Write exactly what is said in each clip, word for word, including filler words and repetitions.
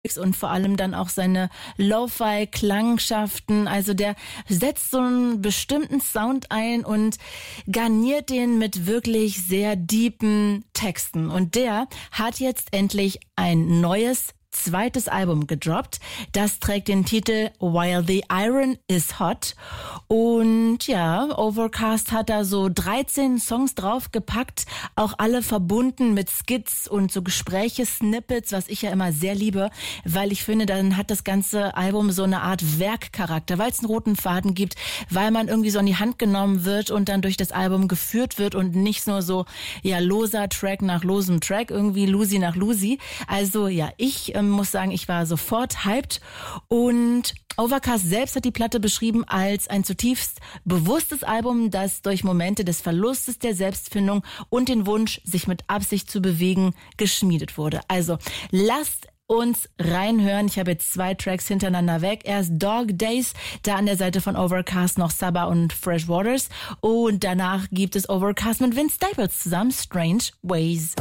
und vor allem dann auch seine Lo-Fi-Klangschaften. Also der setzt so einen bestimmten Sound ein und garniert den mit wirklich sehr deepen Texten. Und der hat jetzt endlich ein neues zweites Album gedroppt. Das trägt den Titel While the Iron is Hot. Und ja, Overcast hat da so dreizehn Songs draufgepackt, auch alle verbunden mit Skits und so Gespräche, Snippets, was ich ja immer sehr liebe, weil ich finde, dann hat das ganze Album so eine Art Werkcharakter, weil es einen roten Faden gibt, weil man irgendwie so in die Hand genommen wird und dann durch das Album geführt wird und nicht nur so, ja, loser Track nach losem Track, irgendwie Lusi nach Lusi. Also ja, ich muss sagen, ich war sofort hyped und Overcast selbst hat die Platte beschrieben als ein zutiefst bewusstes Album, das durch Momente des Verlustes der Selbstfindung und den Wunsch, sich mit Absicht zu bewegen, geschmiedet wurde. Also lasst uns reinhören. Ich habe jetzt zwei Tracks hintereinander weg. Erst Dog Days, da an der Seite von Overcast noch Saba und Fresh Waters. Und danach gibt es Overcast mit Vince Staples zusammen, Strange Ways.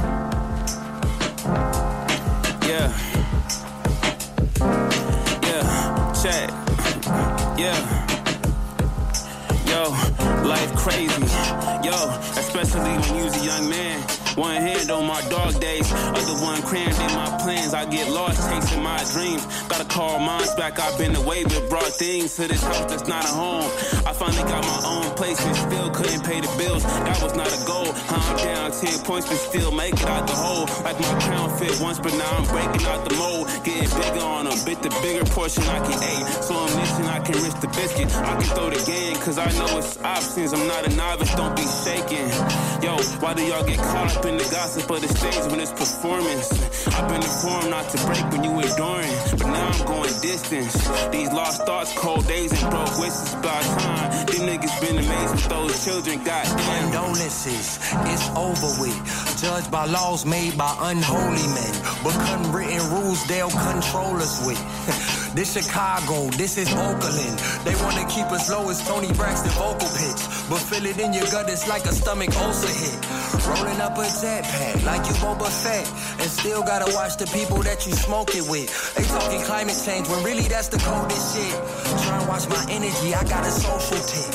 Yeah. Yeah. Check. Yeah. Yo, life crazy. Yo, especially when you's a young man. One hand on my dog days, other one crammed in my plans. I get lost chasing my dreams. Gotta call mines back. I've been away but brought things to this house that's not a home. I finally got my own place and still couldn't pay the bills. That was not a goal. I'm down ten points but still make it out the hole. Like my crown fit once but now I'm breaking out the mold. Getting bigger on a bit the bigger portion I can eat. So I'm missing I can risk the biscuit. I can throw the game cause I know it's options. I'm not a novice, don't be shaking. Yo, why do y'all get caught up in the gossip of the stage when it's performance? I've been informed not to break when you enduring, but now I'm going distance. These lost thoughts, cold days, and broke wishes by time. Them niggas been amazed with those children, goddamn. Condolences, it's over with. Judged by laws made by unholy men, but unwritten rules they'll control us with. This Chicago, this is Oakland. They wanna keep us low as Tony Braxton vocal pitch, but feel it in your gut, it's like a stomach ulcer hit. Rolling up a jetpack like you Boba Fett, and still gotta watch the people that you smoke it with. They talking climate change when really that's the coldest shit. Try and watch my energy, I got a social tick.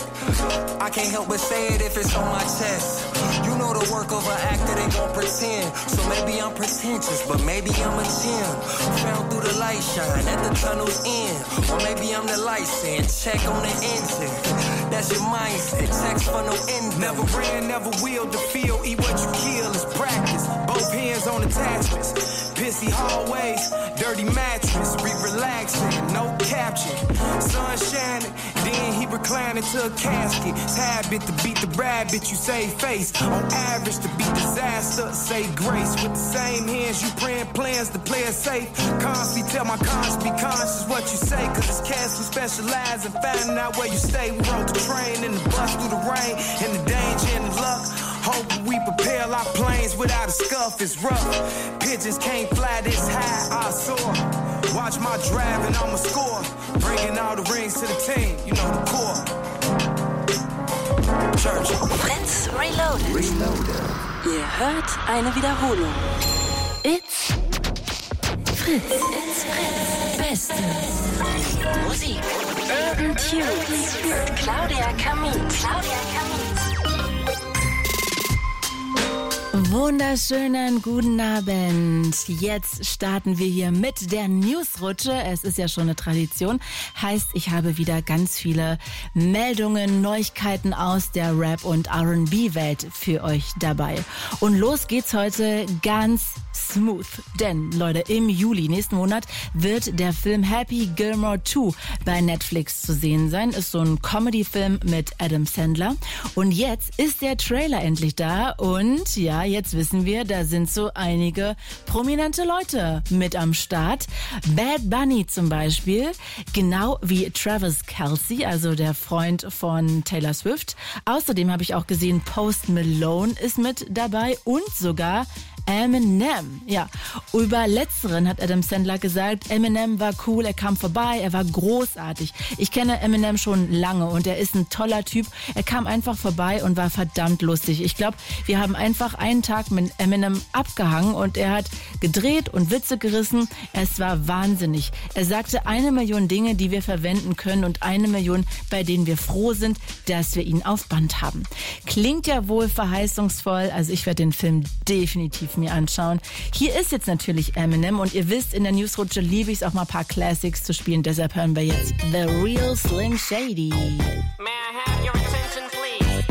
I can't help but say it if it's on my chest. You know the work of an actor, they gon' pretend. So maybe I'm pretentious, but maybe I'm a gem. Found through the light shine at the tunnel's end. Or maybe I'm the light saying check on the engine. That's your mindset, checks for no end. Never ran, never will, the field, eat what you kill is practice. Both hands on attachments. Pissy hallways, dirty mattress, we relaxing, no caption. Sun shining, then he reclining to a casket. It's habit to beat the rabbit, you save face. On average, to beat disaster, say grace. With the same hands, you praying plans to play it safe. Constantly tell my conscience, be conscious what you say. Cause it's cats who specialize in finding out where you stay. We rode the train and the bus through the rain, and the danger and the luck. Hope we prepare our planes without a scuff, it's rough. Pigeons can't fly this high, I soar. Watch my drive and I'ma score. Bringing all the rings to the team, you know the core. Church. Fritz Reloaded. Reloaded. Ihr hört eine Wiederholung. It's Fritz. It's Fritz. Beste Musik. Urban Tunes. Mit Claudia Kamit. Claudia Kamit. Wunderschönen guten Abend. Jetzt starten wir hier mit der Newsrutsche. Es ist ja schon eine Tradition. Heißt, ich habe wieder ganz viele Meldungen, Neuigkeiten aus der Rap- und R and B-Welt für euch dabei. Und los geht's heute ganz smooth. Denn, Leute, im Juli, nächsten Monat, wird der Film Happy Gilmore zwei bei Netflix zu sehen sein. Ist so ein Comedy-Film mit Adam Sandler. Und jetzt ist der Trailer endlich da. Und ja, jetzt wissen wir, da sind so einige prominente Leute mit am Start. Bad Bunny zum Beispiel, genau wie Travis Kelce, also der Freund von Taylor Swift. Außerdem habe ich auch gesehen, Post Malone ist mit dabei und sogar Eminem. Ja, über Letzteren hat Adam Sandler gesagt, Eminem war cool, er kam vorbei, er war großartig. Ich kenne Eminem schon lange und er ist ein toller Typ. Er kam einfach vorbei und war verdammt lustig. Ich glaube, wir haben einfach einen Tag mit Eminem abgehangen und er hat gedreht und Witze gerissen. Es war wahnsinnig. Er sagte eine Million Dinge, die wir verwenden können und eine Million, bei denen wir froh sind, dass wir ihn auf Band haben. Klingt ja wohl verheißungsvoll, also ich werde den Film definitiv mir anschauen. Hier ist jetzt natürlich Eminem und ihr wisst, in der Newsrutsche liebe ich es auch mal ein paar Classics zu spielen, deshalb hören wir jetzt The Real Slim Shady. May I have your attention, please?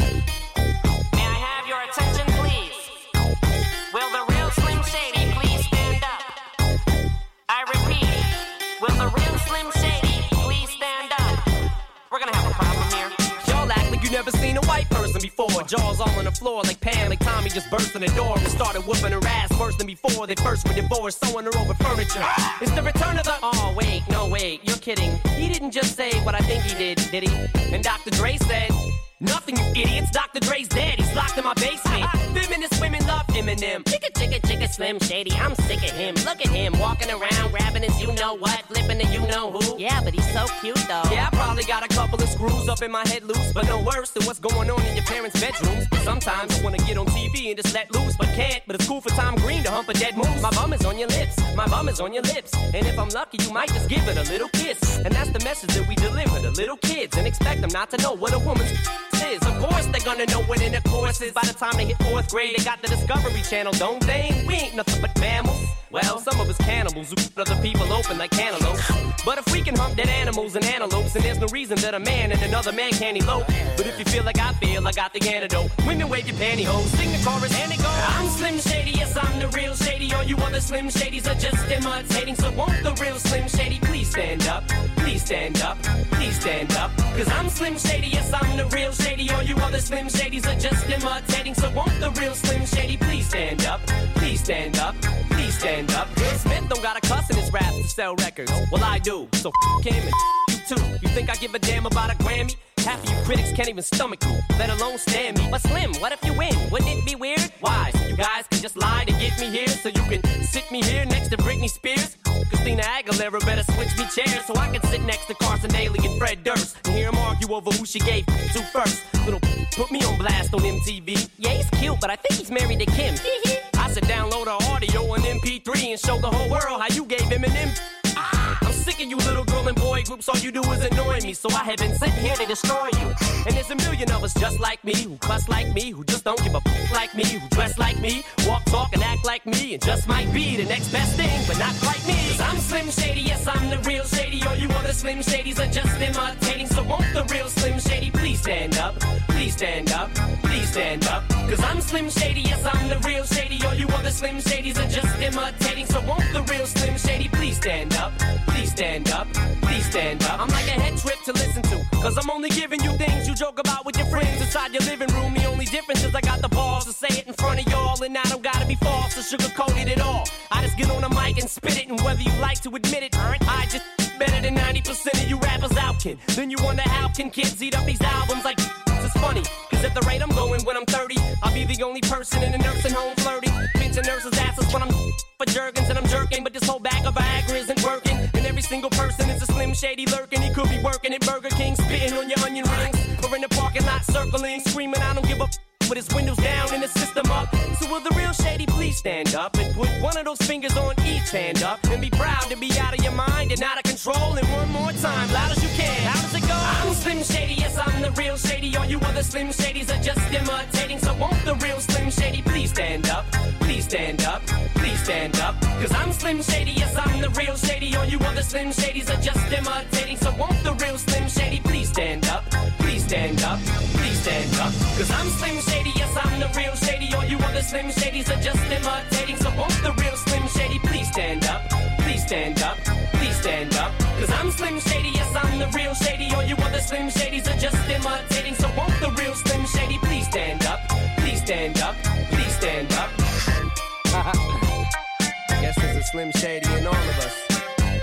May I have your attention, please? Will the real Slim Shady please stand up? I repeat, will the real Slim Shady please stand up? We're gonna have a problem here. Y'all act like you never seen a white person before. Jaws all on the floor like Pam, like Tommy just burst in the door and started whooping her ass worse than before. They first were divorced, sewing her over furniture. It's the return of the... Oh, wait, no, wait, you're kidding. He didn't just say what I think he did, did he? And Doctor Dre said... Nothing, you idiots. Doctor Dre's dead. He's locked in my basement. Feminist women love Eminem. Chicka, chicka, chicka, Slim Shady. I'm sick of him. Look at him walking around, grabbing his you-know-what, flipping the you-know-who. Yeah, but he's so cute, though. Yeah, I probably got a couple of screws up in my head loose, but no worse than what's going on in your parents' bedrooms. Sometimes I want to get on T V and just let loose, but can't. But it's cool for Tom Green to hump a dead moose. My bum is on your lips. My bum is on your lips. And if I'm lucky, you might just give it a little kiss. And that's the message that we deliver to little kids and expect them not to know what a woman's is. Of course they're gonna know what intercourse is. By the time they hit fourth grade, they got the Discovery Channel, don't they? We ain't nothing but mammals. Well, some of us cannibals who cut other people open like cantaloupes. But if we can hump dead animals and antelopes, then there's no reason that a man and another man can't elope. But if you feel like I feel, I got the antidote. Women wave your pantyhose, sing the chorus and it goes. I'm Slim Shady, yes I'm the real Shady. All you other Slim Shadys are just imitating. So won't the real Slim Shady please stand up? Please stand up, please stand up. Cause I'm Slim Shady, yes I'm the real Shady. All you other Slim Shadys are just imitating. So won't the real Slim Shady please stand up? Please stand up, please stand up. Will Smith don't got a cuss in his raps to sell records. Well I do, so f*** him and f*** you too. You think I give a damn about a Grammy? Half of you critics can't even stomach me, let alone stand me. But Slim, what if you win? Wouldn't it be weird? Why? So you guys can just lie to get me here, so you can sit me here next to Britney Spears? Christina Aguilera better switch me chairs so I can sit next to Carson Daly and Fred Durst and hear them argue over who she gave to first. Little put me on blast on M T V. Yeah, he's cute, but I think he's married to Kim. I said download her audio on M P three and show the whole world how you gave him an M. I'm sick of you little girl and boy groups, all you do is annoy me. So I have been sitting here to destroy you. And there's a million of us just like me, who cuss like me, who just don't give a f*** like me, who dress like me, walk, talk, and act like me, and just might be the next best thing, but not quite me. Cause I'm Slim Shady, yes I'm the real Shady. All you other Slim Shadys are just imitating. So won't the real Slim Shady please stand up? Please stand up, please stand up. Cause I'm Slim Shady, yes I'm the real Shady. All you other Slim Shadys are just imitating. So won't the real Slim Shady please stand up? Please stand up, please stand up. I'm like a head trip to listen to, cause I'm only giving you things you joke about with your friends inside your living room. The only difference is I got the balls to say it in front of y'all, and I don't gotta be false or sugarcoat it at all. I just get on the mic and spit it, and whether you like to admit it, I just better than ninety percent of you rappers out, kid. Then you wonder how can kids eat up these albums like it's funny, cause at the rate I'm going when I'm thirty, I'll be the only person in a nursing home flirting, pinching nurses' asses when I'm for Jergens and I'm jerking, but this whole bag of Viagra isn't working, and every single person is a Slim Shady lurking. He could be working at Burger King, spitting on your onion rings, or in the parking lot circling, screaming I don't give a f*** with his windows down and the system up. So will the real Shady please stand up and put one of those fingers on each hand up and be proud to be out of your mind and out of control. And one more time, loud as you can. How does it go? I'm Slim Shady, yes I'm the real Shady. All you other Slim Shadys are just imitating. So won't the real Slim Shady please stand up? Please stand up, please stand up. Cause I'm Slim Shady, yes I'm the real Shady. All you other Slim Shadys are just imitating. So won't the real Slim Shady please stand up? Please stand up, please stand up. Cause I'm Slim Shady, yes I'm the real Shady. All you other Slim Shadys are just imitating. So won't the real Slim Shady please stand up? Please stand up, please stand up. Cause I'm Slim Shady, yes I'm the real Shady. All you other Slim Shadys are just imitating. So won't the real Slim Shady please stand up? Please stand up, please stand up. Guess there's a Slim Shady in all of us.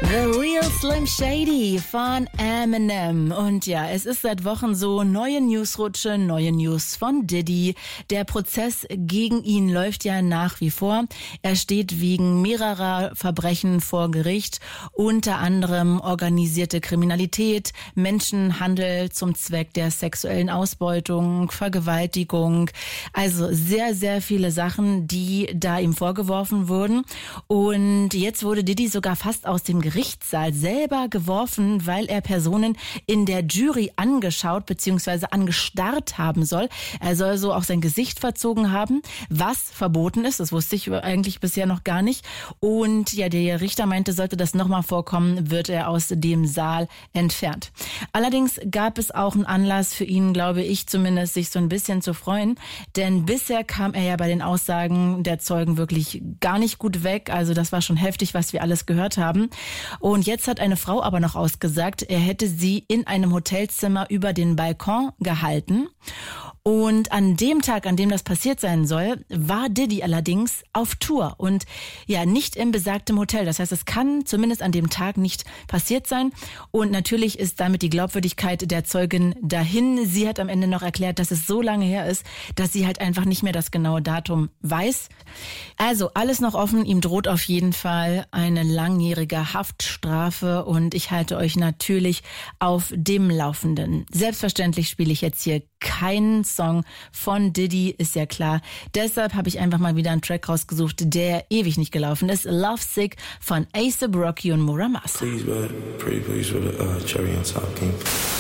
The Real Slim Shady von Eminem. Und ja, es ist seit Wochen so, neue Newsrutsche, neue News von Diddy. Der Prozess gegen ihn läuft ja nach wie vor. Er steht wegen mehrerer Verbrechen vor Gericht, unter anderem organisierte Kriminalität, Menschenhandel zum Zweck der sexuellen Ausbeutung, Vergewaltigung. Also sehr, sehr viele Sachen, die da ihm vorgeworfen wurden. Und jetzt wurde Diddy sogar fast aus dem Gerichtssaal selber geworfen, weil er Personen in der Jury angeschaut bzw. angestarrt haben soll. Er soll so auch sein Gesicht verzogen haben, was verboten ist. Das wusste ich eigentlich bisher noch gar nicht. Und ja, der Richter meinte, sollte das nochmal vorkommen, wird er aus dem Saal entfernt. Allerdings gab es auch einen Anlass für ihn, glaube ich zumindest, sich so ein bisschen zu freuen. Denn bisher kam er ja bei den Aussagen der Zeugen wirklich gar nicht gut weg. Also das war schon heftig, was wir alles gehört haben. Und jetzt hat eine Frau aber noch ausgesagt, er hätte sie in einem Hotelzimmer über den Balkon gehalten. Und an dem Tag, an dem das passiert sein soll, war Diddy allerdings auf Tour und ja, nicht im besagtem Hotel. Das heißt, es kann zumindest an dem Tag nicht passiert sein. Und natürlich ist damit die Glaubwürdigkeit der Zeugin dahin. Sie hat am Ende noch erklärt, dass es so lange her ist, dass sie halt einfach nicht mehr das genaue Datum weiß. Also alles noch offen. Ihm droht auf jeden Fall eine langjährige Haftstrafe und ich halte euch natürlich auf dem Laufenden. Selbstverständlich spiele ich jetzt hier keinen Song von Diddy, ist ja klar. Deshalb habe ich einfach mal wieder einen Track rausgesucht, der ewig nicht gelaufen ist. Love Sick von A$AP Rocky und Muramasa. Please, but pretty please with a uh, cherry on top, King.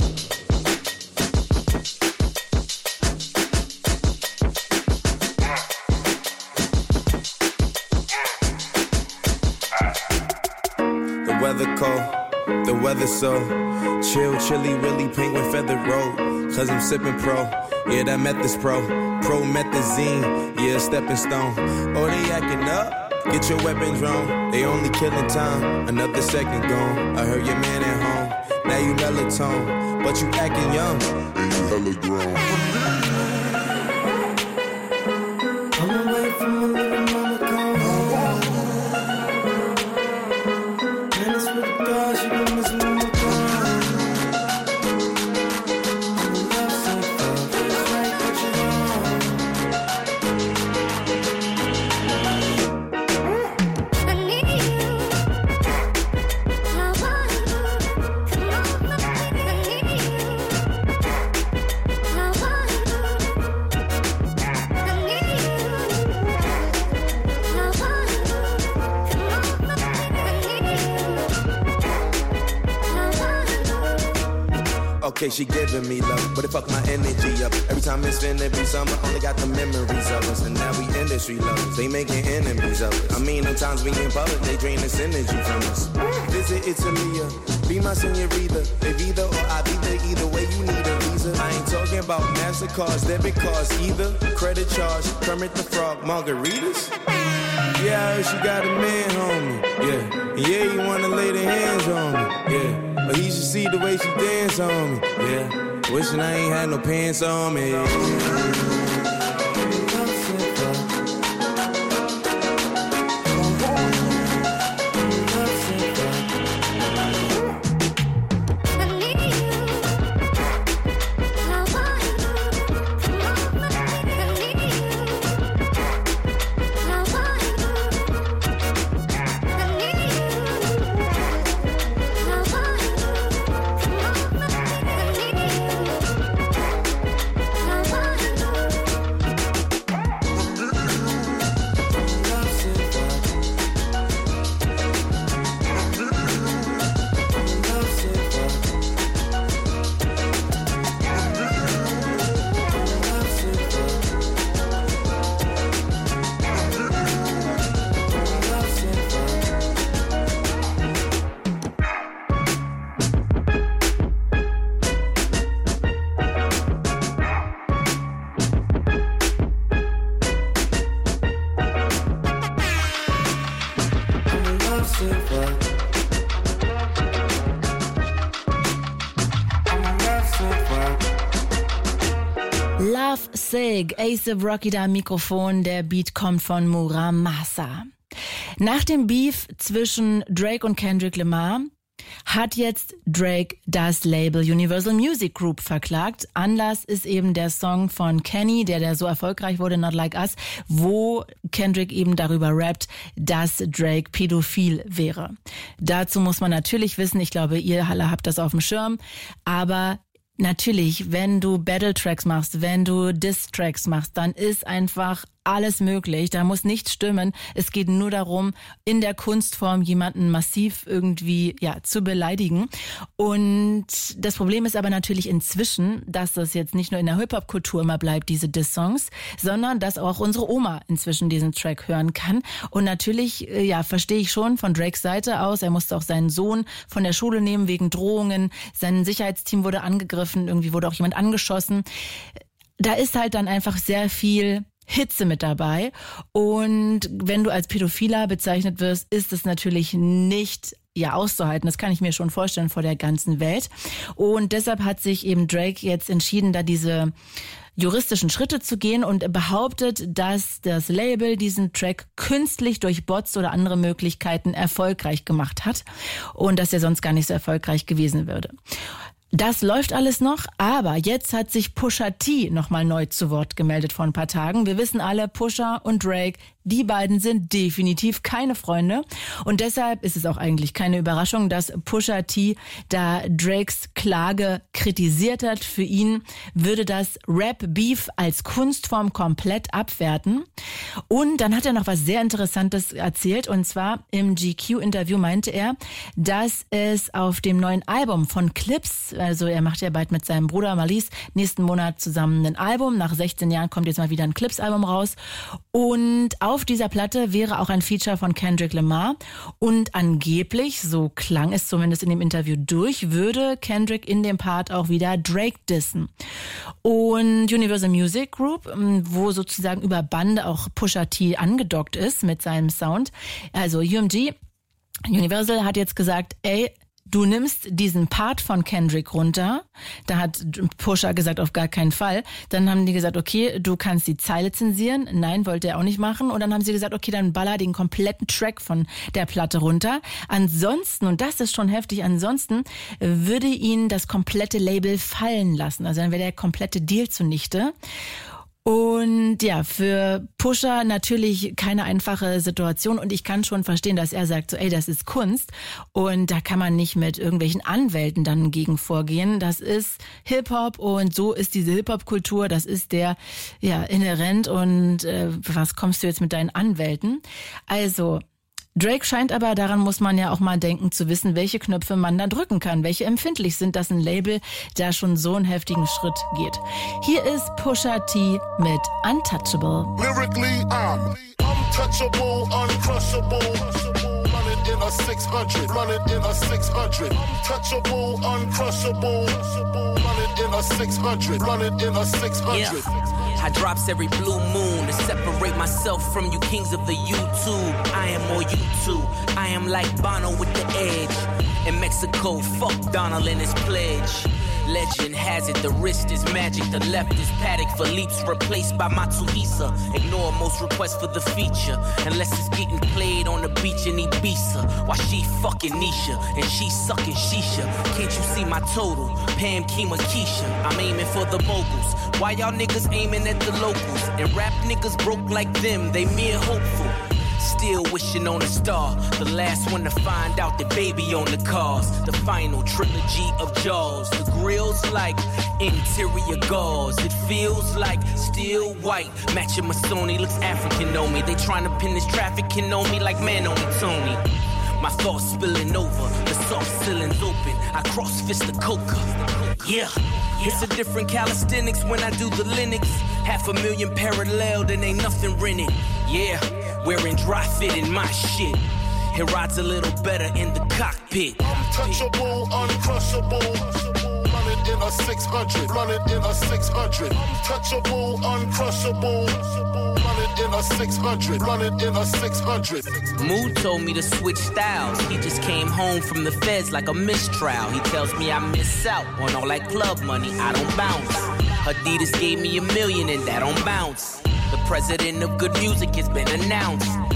The weather cold, the weather so chill, chilly, really penguin feather road. Cause I'm sipping pro, yeah, that meth is pro. Promethazine, yeah, stepping stone. Oh, they acting up, get your weapon drawn. They only killing time, another second gone. I heard your man at home, now you melatonin. But you acting young, and you hella grown. I'm away from a little mama gone. And it's with the God, she been missing my Okay, she giving me love, but it fuck my energy up. Every time it's finna be summer, only got the memories of us. And now we industry lovers, they making enemies of us. I mean, sometimes we in public, they drain this energy from us. Visit Italy, be my senorita. If either or I be there, either way you need a visa. I ain't talking about MasterCards, debit cards either. Credit charge, Kermit the Frog, margaritas. Yeah, I heard she got a man, homie. Yeah, and yeah, you wanna lay the hands on me. Yeah. But he should see the way she dance on me, yeah. Wishing I ain't had no pants on me. Love Sick, A$AP Rocky da am Mikrofon, der Beat kommt von Muramasa. Nach dem Beef zwischen Drake und Kendrick Lamar hat jetzt Drake das Label Universal Music Group verklagt. Anlass ist eben der Song von Kenny, der, der so erfolgreich wurde, Not Like Us, wo Kendrick eben darüber rappt, dass Drake pädophil wäre. Dazu muss man natürlich wissen, ich glaube, ihr alle habt das auf dem Schirm, aber natürlich, wenn du Battle-Tracks machst, wenn du Diss-Tracks machst, dann ist einfach alles möglich. Da muss nichts stimmen. Es geht nur darum, in der Kunstform jemanden massiv irgendwie ja zu beleidigen. Und das Problem ist aber natürlich inzwischen, dass das jetzt nicht nur in der Hip-Hop-Kultur immer bleibt, diese Diss-Songs, sondern dass auch unsere Oma inzwischen diesen Track hören kann. Und natürlich, ja, verstehe ich schon von Drakes Seite aus, er musste auch seinen Sohn von der Schule nehmen wegen Drohungen. Sein Sicherheitsteam wurde angegriffen, irgendwie wurde auch jemand angeschossen. Da ist halt dann einfach sehr viel Hitze mit dabei. Und wenn du als Pädophiler bezeichnet wirst, ist es natürlich nicht ja auszuhalten. Das kann ich mir schon vorstellen vor der ganzen Welt. Und deshalb hat sich eben Drake jetzt entschieden, da diese juristischen Schritte zu gehen und behauptet, dass das Label diesen Track künstlich durch Bots oder andere Möglichkeiten erfolgreich gemacht hat und dass er sonst gar nicht so erfolgreich gewesen würde. Das läuft alles noch, aber jetzt hat sich Pusha T nochmal neu zu Wort gemeldet vor ein paar Tagen. Wir wissen alle, Pusha und Drake, die beiden sind definitiv keine Freunde. Und deshalb ist es auch eigentlich keine Überraschung, dass Pusha T da Drakes Klage kritisiert hat. Für ihn würde das Rap-Beef als Kunstform komplett abwerten. Und dann hat er noch was sehr Interessantes erzählt. Und zwar im G Q-Interview meinte er, dass es auf dem neuen Album von Clips, also er macht ja bald mit seinem Bruder Malice nächsten Monat zusammen ein Album. Nach sechzehn Jahren kommt jetzt mal wieder ein Clips-Album raus. Und auf dieser Platte wäre auch ein Feature von Kendrick Lamar. Und angeblich, so klang es zumindest in dem Interview durch, würde Kendrick in dem Part auch wieder Drake dissen. Und Universal Music Group, wo sozusagen über Bande auch Pusha T angedockt ist mit seinem Sound, also U M G, Universal hat jetzt gesagt, ey, du nimmst diesen Part von Kendrick runter. Da hat Pusha gesagt, auf gar keinen Fall. Dann haben die gesagt, okay, du kannst die Zeile zensieren. Nein, wollte er auch nicht machen. Und dann haben sie gesagt, okay, dann baller den kompletten Track von der Platte runter. Ansonsten, und das ist schon heftig, ansonsten würde ihn das komplette Label fallen lassen. Also dann wäre der komplette Deal zunichte. Und ja, für Pusha natürlich keine einfache Situation und ich kann schon verstehen, dass er sagt, so ey, das ist Kunst und da kann man nicht mit irgendwelchen Anwälten dann gegen vorgehen. Das ist Hip-Hop und so ist diese Hip-Hop-Kultur, das ist der ja inhärent und äh, was kommst du jetzt mit deinen Anwälten? Also Drake scheint aber, daran muss man ja auch mal denken, zu wissen, welche Knöpfe man da drücken kann, welche empfindlich sind, dass ein Label da schon so einen heftigen Schritt geht. Hier ist Pusha T mit Untouchable. Lyrically, I'm untouchable, uncrushable. Run it in a six hundred, run it in a six hundred. Untouchable, uncrushable. Run it in a six hundred, run it in a six hundred. Yeah. I drops every blue moon to separate myself from you kings of the YouTube. I am more YouTube. I am like Bono with the edge. In Mexico, fuck Donald and his pledge. Legend has it, the wrist is magic, the left is Paddock. Philippe's replaced by Matsuhisa. Ignore most requests for the feature, unless it's getting played on the beach in Ibiza. While she fucking Nisha, and she sucking Shisha. Can't you see my total? Pam, Kima, Keisha. I'm aiming for the moguls. Why y'all niggas aiming at the locals? And rap niggas broke like them, they mere hopeful. Still wishing on a star. The last one to find out the baby on the cars. The final trilogy of Jaws. The grill's like interior gauze. It feels like still white. Matching my Sony looks African on me. They trying to pin this trafficking on me like man on Tony. My thoughts spilling over. The soft ceilings open. I cross fist the coca. Yeah. It's a different calisthenics when I do the Linux. Half a million parallel, then ain't nothing rented. Yeah, wearing dry fit in my shit. It rides a little better in the cockpit. Untouchable, uncrushable. Run it in a six hundred, run it in a six hundred. Untouchable, uncrushable. Run it in a six hundred, run it in a six hundred. Mood told me to switch styles. He just came home from the feds like a mistrial. He tells me I miss out on all that club money. I don't bounce. Adidas gave me a million and that don't bounce. The president of good music has been announced.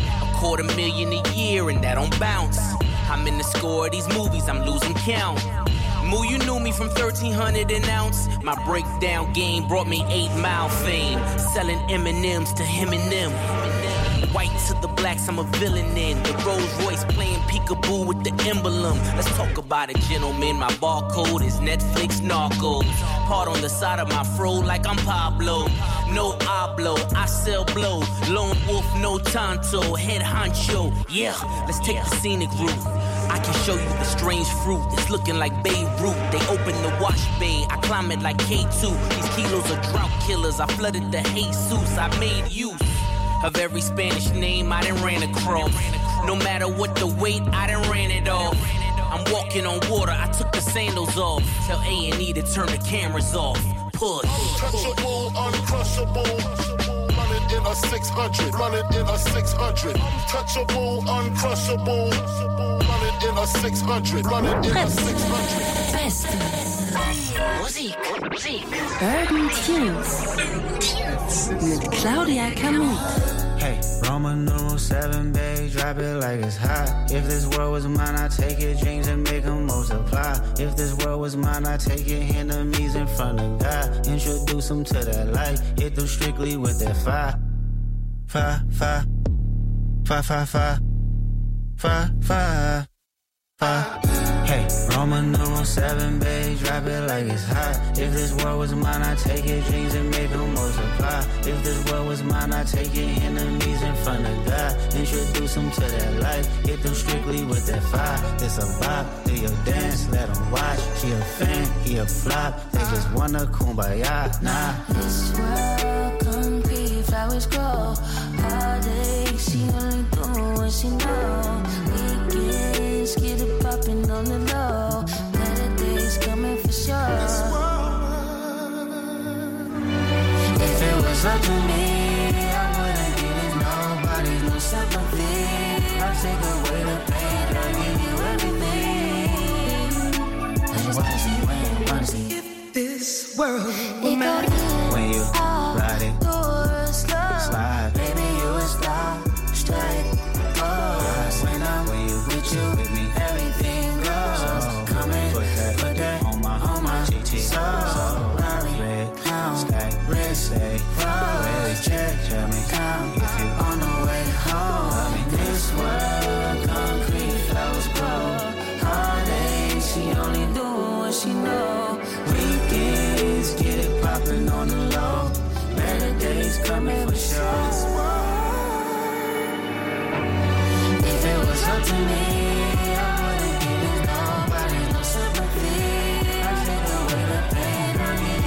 quarter million a year and that don't bounce. I'm in the score of these movies, I'm losing count. Moo, you knew me from thirteen hundred an ounce. My breakdown game brought me eight mile fame. Selling M and M's to him and them. White to the blacks, I'm a villain in. The Rolls Royce playing peekaboo with the emblem. Let's talk about it, gentlemen. My barcode is Netflix Narcos. Part on the side of my fro like I'm Pablo. No hablo, I sell blow. Lone wolf, no tanto. Head honcho, yeah, let's take the scenic route. I can show you the strange fruit. It's looking like Beirut. They open the wash bay. I climb it like K two. These kilos are drought killers. I flooded the Jesus. I made use of every Spanish name I done ran across. No matter what the weight, I done ran it off. I'm walking on water. I took the sandals off. Tell A and E to turn the cameras off. Push. Untouchable, uncrushable. Running in a six hundred. Running in a six hundred. Untouchable, uncrushable. Running in a six hundred. Running in a six hundred. Beste Musik. Musik. Urban Tunes. Mit Claudia Kamut. Hey, Roman numeral seven, babe, drop it like it's hot. If this world was mine, I'd take your dreams and make them multiply. If this world was mine, I'd take your enemies in front of God. Introduce them to that light, hit them strictly with that fire. Fire, fire, fire, fire, fire, fire, fire, fire. Hey, Roman numeral seven, babe, drop it like it's hot. If this world was mine, I'd take your dreams and make them multiply. If this world was mine, I'd take your enemies in front of God. Introduce them to that light, hit them strictly with that fire. It's a vibe, do your dance, let them watch. She a fan, he a flop, they just wanna kumbaya, nah. This world, concrete, flowers grow. All day, she only do what she know. Weekends, get it poppin' on the low. Better days coming for sure. If it was up to me, I wouldn't give it nobody, no sympathy. I'll take away the pain, I'll give you everything. I just wanna see, when, wanna see. If this world were mine, when you ride it, slide, baby, you a star, straight. Oh, when I'm when you with you, with me, everything goes. so Come in, put that, put that on my, on my G T, soul. so red, Count, stack, wrist, say, red, check, tell me, count, if you on the way home. In this world, concrete flowers grow. All day, she only do what she know. Weekends, get it poppin' on the low. Better days coming for sure. If it was up to me, I wouldn't give it nobody, no sympathy. I take away the pain, I'll give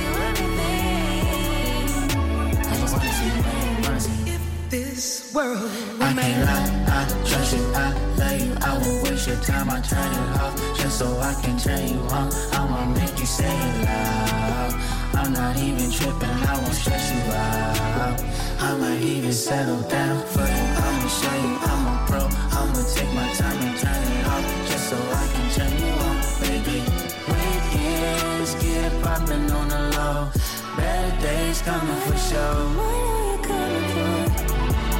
you everything. I just wanna see, when, wanna see. If this world I can't lie, I trust you, I love you. I won't waste your time, I turn it off just so I can turn you on. I'ma make you say it loud. I'm not even tripping, I won't stress you out. I might even settle down for you. I'ma show you I'm a pro. I'ma take my time and turn it off just so I can turn you on, baby. weekends, get it poppin' on the low. Better days coming for sure. What are you coming for?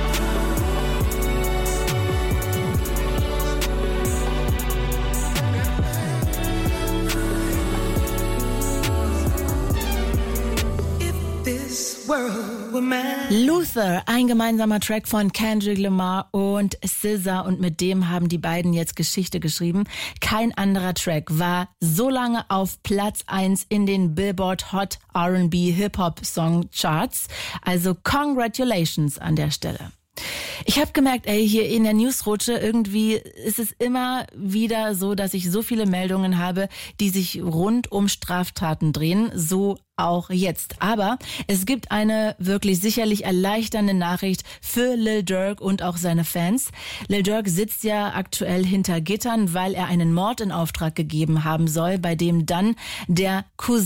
Luther, ein gemeinsamer Track von Kendrick Lamar und S Z A, und mit dem haben die beiden jetzt Geschichte geschrieben. Kein anderer Track war so lange auf Platz eins in den Billboard Hot R and B Hip-Hop Song Charts. Also congratulations an der Stelle. Ich habe gemerkt, ey, hier in der Newsrutsche irgendwie ist es immer wieder so, dass ich so viele Meldungen habe, die sich rund um Straftaten drehen, so auch jetzt. Aber es gibt eine wirklich sicherlich erleichternde Nachricht für Lil Durk und auch seine Fans. Lil Durk sitzt ja aktuell hinter Gittern, weil er einen Mord in Auftrag gegeben haben soll, bei dem dann der Cousin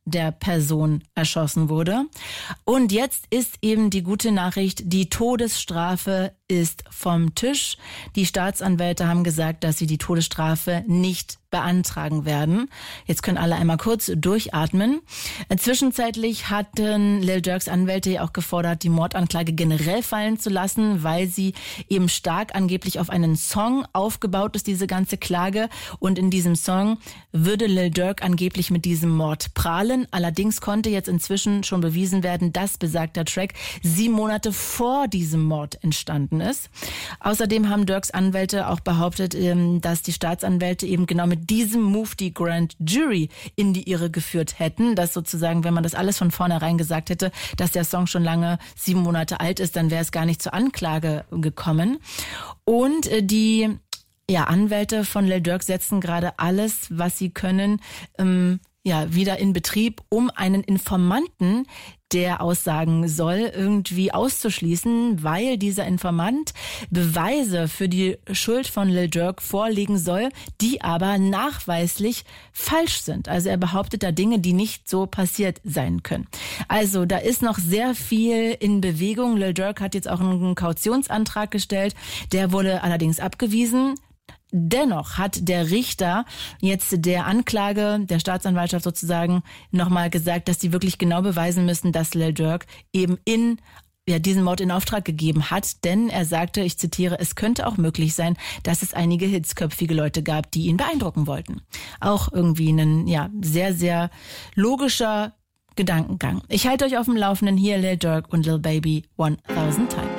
der Person erschossen wurde. Und jetzt ist eben die gute Nachricht, die Todesstrafe ist vom Tisch. Die Staatsanwälte haben gesagt, dass sie die Todesstrafe nicht beantragen werden. Jetzt können alle einmal kurz durchatmen. Zwischenzeitlich hatten Lil Durks Anwälte ja auch gefordert, die Mordanklage generell fallen zu lassen, weil sie eben stark angeblich auf einen Song aufgebaut ist, diese ganze Klage. Und in diesem Song würde Lil Durk angeblich mit diesem Mord prahlen. Allerdings konnte jetzt inzwischen schon bewiesen werden, dass besagter Track sieben Monate vor diesem Mord entstanden ist. Außerdem haben Durks Anwälte auch behauptet, dass die Staatsanwälte eben genau mit diesem Move die Grand Jury in die Irre geführt hätten, dass sozusagen, wenn man das alles von vornherein gesagt hätte, dass der Song schon lange sieben Monate alt ist, dann wäre es gar nicht zur Anklage gekommen. Und die ja, Anwälte von Lil Durk setzen gerade alles, was sie können, ähm, ja, wieder in Betrieb, um einen Informanten, der aussagen soll, irgendwie auszuschließen, weil dieser Informant Beweise für die Schuld von Lil Durk vorlegen soll, die aber nachweislich falsch sind. Also er behauptet da Dinge, die nicht so passiert sein können. Also da ist noch sehr viel in Bewegung. Lil Durk hat jetzt auch einen Kautionsantrag gestellt. Der wurde allerdings abgewiesen. Dennoch hat der Richter jetzt der Anklage, der Staatsanwaltschaft sozusagen, nochmal gesagt, dass die wirklich genau beweisen müssen, dass Lil Durk eben in ja, diesen Mord in Auftrag gegeben hat. Denn er sagte, ich zitiere, es könnte auch möglich sein, dass es einige hitzköpfige Leute gab, die ihn beeindrucken wollten. Auch irgendwie ein ja, sehr, sehr logischer Gedankengang. Ich halte euch auf dem Laufenden. Hier Lil Durk und Lil Baby one thousand Times.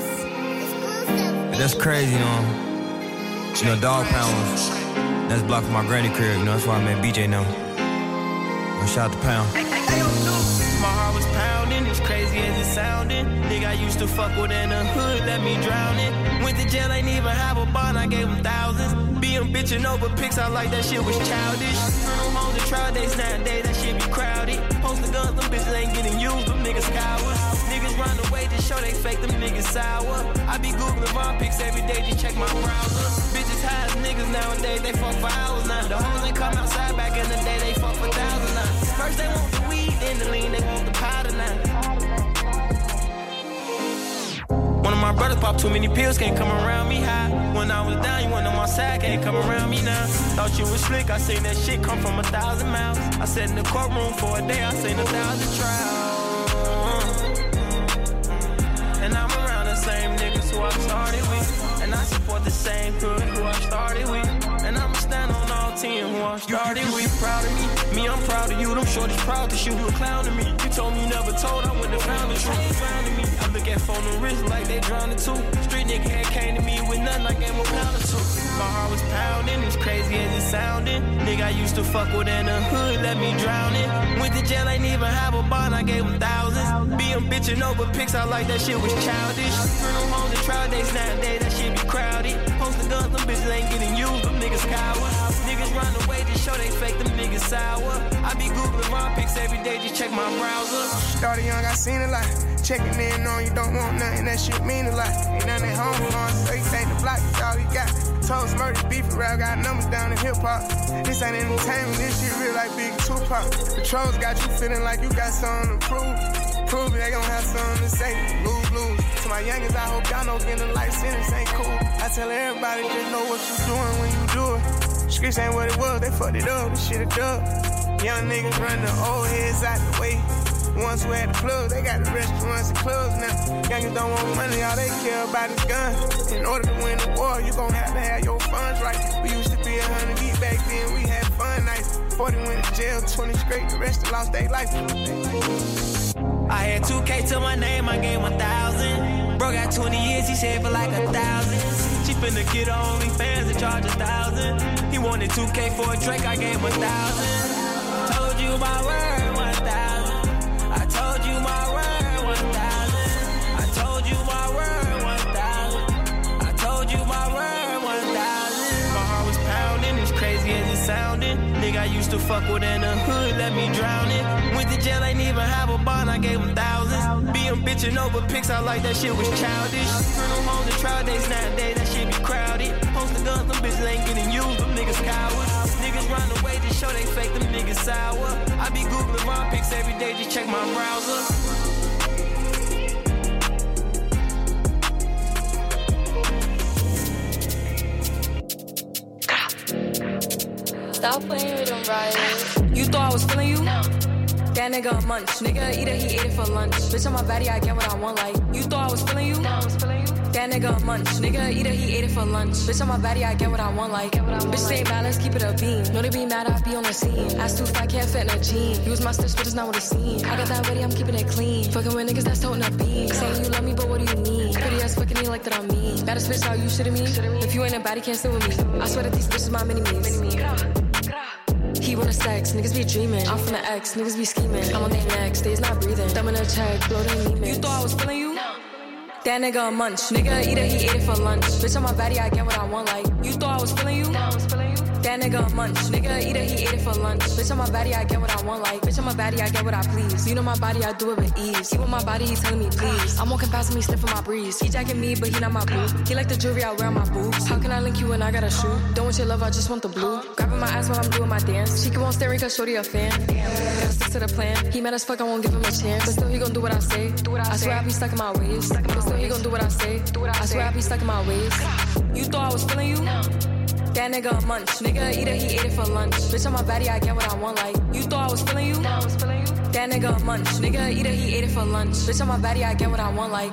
That's crazy, you know. You know, Dog Pound, that's blocked from my granny crib, you know, that's why I met B J now. Well, shout out to Pound. My heart was pounding, as crazy as it sounded. Nigga, I used to fuck with in the hood, let me drown it. Went to jail, ain't even have a bond, I gave him thousands. Be him bitching over pics, I like that shit was childish. Turn them hoes and trial days, nowadays, that shit be crowded. Posting guns, them bitches ain't getting used, them niggas cowards. Niggas run away, just show they fake, them niggas sour. I be googling my pics every day, just check my browser. Bitches high as niggas nowadays, they fuck for hours now. The hoes ain't come outside back in the day, they fuck for thousands now. First they want the weed, then the lean, they want the powder now. One of my brothers popped too many pills, can't come around me high. When I was down, you went on my side, can't come around me now. Thought you was slick, I seen that shit come from a thousand miles. I sat in the courtroom for a day, I seen a thousand trials. And I'm around the same niggas who I started with. And I support the same hood who I started with. And I'ma stand on all ten who I started with. Proud of me, me I'm proud of you. Them shorties proud to shoot you a clown to me. You told me you never told, I wouldn't have found the truth. Found me, I look at phone and wrist like they drowning too. Street nigga head came to me with nothing, I gave him a pound or two. My heart was pounding, as crazy as it sounded. Nigga I used to fuck with in the hood, let me drown it. Went to jail, ain't even have a bond, I gave him thousands. Be him bitching over pics, I like that shit was childish. Turn them hoes and trial days, nowadays, that shit be crowded. Posting guns, them bitches ain't getting used, them niggas cowards. Niggas run away, just show they fake, them niggas sour. I be googling my pics every day, just check my browser. Started young, I seen a lot. Checking in on you, don't want nothing, that shit mean a lot. Ain't nothing at home on, so you think the block is all he got. Toast, murder, beef, rap, got numbers down in hip hop. This ain't entertainment, this shit real like Big Tupac. Patrols got you feeling like you got something to prove. Prove it, they gon' have something to say. Lose, lose. To my youngins, I hope y'all know getting a life sentence ain't cool. I tell everybody just know what you doing when you do it. Streets ain't what it was, they fucked it up, this shit a dub. Young niggas run the old heads out the way. Ones who had the clubs, they got the restaurants and clubs now. Youngins don't want money, all they care about is guns. In order to win the war, you gon' have to have your funds right. We used to be a hundred deep back then, we had fun nights. forty went to jail, twenty straight, the rest lost their life. I had two K to my name, I gave one thousand. Bro got twenty years, he said for like a thousand. She finna get her OnlyFans and charge a thousand. He wanted two K for a Drake, I gave him a thousand. Told you my word, one thousand. I told you my word, one thousand. I told you my word, one thousand. I told you my word, one thousand. My heart was pounding, as crazy as it sounded. Nigga I used to fuck with in the hood, let me drown it. Went to jail, ain't even have a bond, I gave him thousands. Be him bitching over pics, I like that shit was childish. Turn them hoes and trial days, nowadays, that shit be crowded. Posting guns, them bitches ain't getting used, them niggas cowards. Niggas run away, just show they fake, them niggas sour. I be googling my pics every day, just check my browser. Stop playing with them, Riley. You thought I was feeling you? No. That nigga a munch. Nigga eat it, he ate it for lunch. Bitch, on my body, I get what I want, like. You thought I was feeling you? No, I was feeling you. That nigga a munch. Nigga eat it, he ate it for lunch. Bitch, on my body, I get what I want, like. Bitch, say bad, let's keep it a beam. Know they be mad, I be on the scene. Ass too fat, can't fit in a jean. Use my stitch, but it's not what it's seen. I got that ready, I'm keeping it clean. Fucking with niggas that's toting a beam. Saying you love me, but what do you mean? Pretty ass fucking me like that I'm mean. Baddest bitch, how you shitting me? If you ain't a baddie, can't sit with me. I swear that these bitches my mini-me's. He wanna sex, niggas be dreaming. I'm from the X, niggas be scheming. I'm on their neck, stays not breathing. Thumb in a check, blow their demons. You thought I was feeling you? No. That nigga a munch. Nigga eat it, he ate it for lunch. Bitch, on my body, I get what I want, like. You thought I was feeling you? No, I was feeling you. That nigga a munch. Nigga eat it, he ate it for lunch. Bitch, on my body, I get what I want, like. Bitch, on my body, I get what I please. You know my body, I do it with ease. He want my body, he telling me please. I'm walking past me, sniffing my breeze. He jacking me, but he not my boo. He like the jewelry I wear on my boobs. How can I link you when I got a shoe? Don't want your love, I just want the blue. Grabbing my ass while I'm doing my dance. She keep on staring cause shorty a fan. Gotta stick to the plan. He mad as fuck, I won't give him a chance. But still he gon' do what I say. Do what I, I swear I be stuck in my ways. But still he gon' do what I say. I swear I be stuck in my ways. You thought I was feeling you? No. That nigga a munch. Nigga eat it, he ate it for lunch. Bitch, on my body, I get what I want, like. You thought I was feeling you? No, I was feeling you. That nigga a munch. Nigga eat it, he ate it for lunch. Bitch, on my body, I get what I want, like.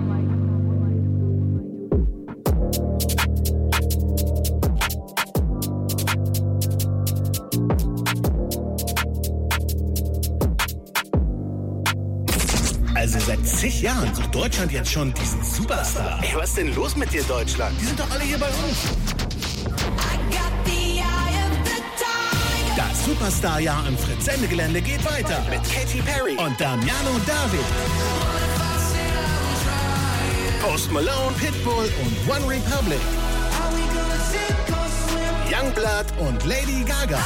Also seit zig Jahren sucht Deutschland jetzt schon diesen Superstar. Ey, was ist denn los mit dir, Deutschland? Die sind doch alle hier bei uns. Das Superstar-Jahr im Fritz-Sendegelände geht weiter. Mit Katy Perry und Damiano David. Post Malone, Pitbull und One Republic. Youngblood und Lady Gaga.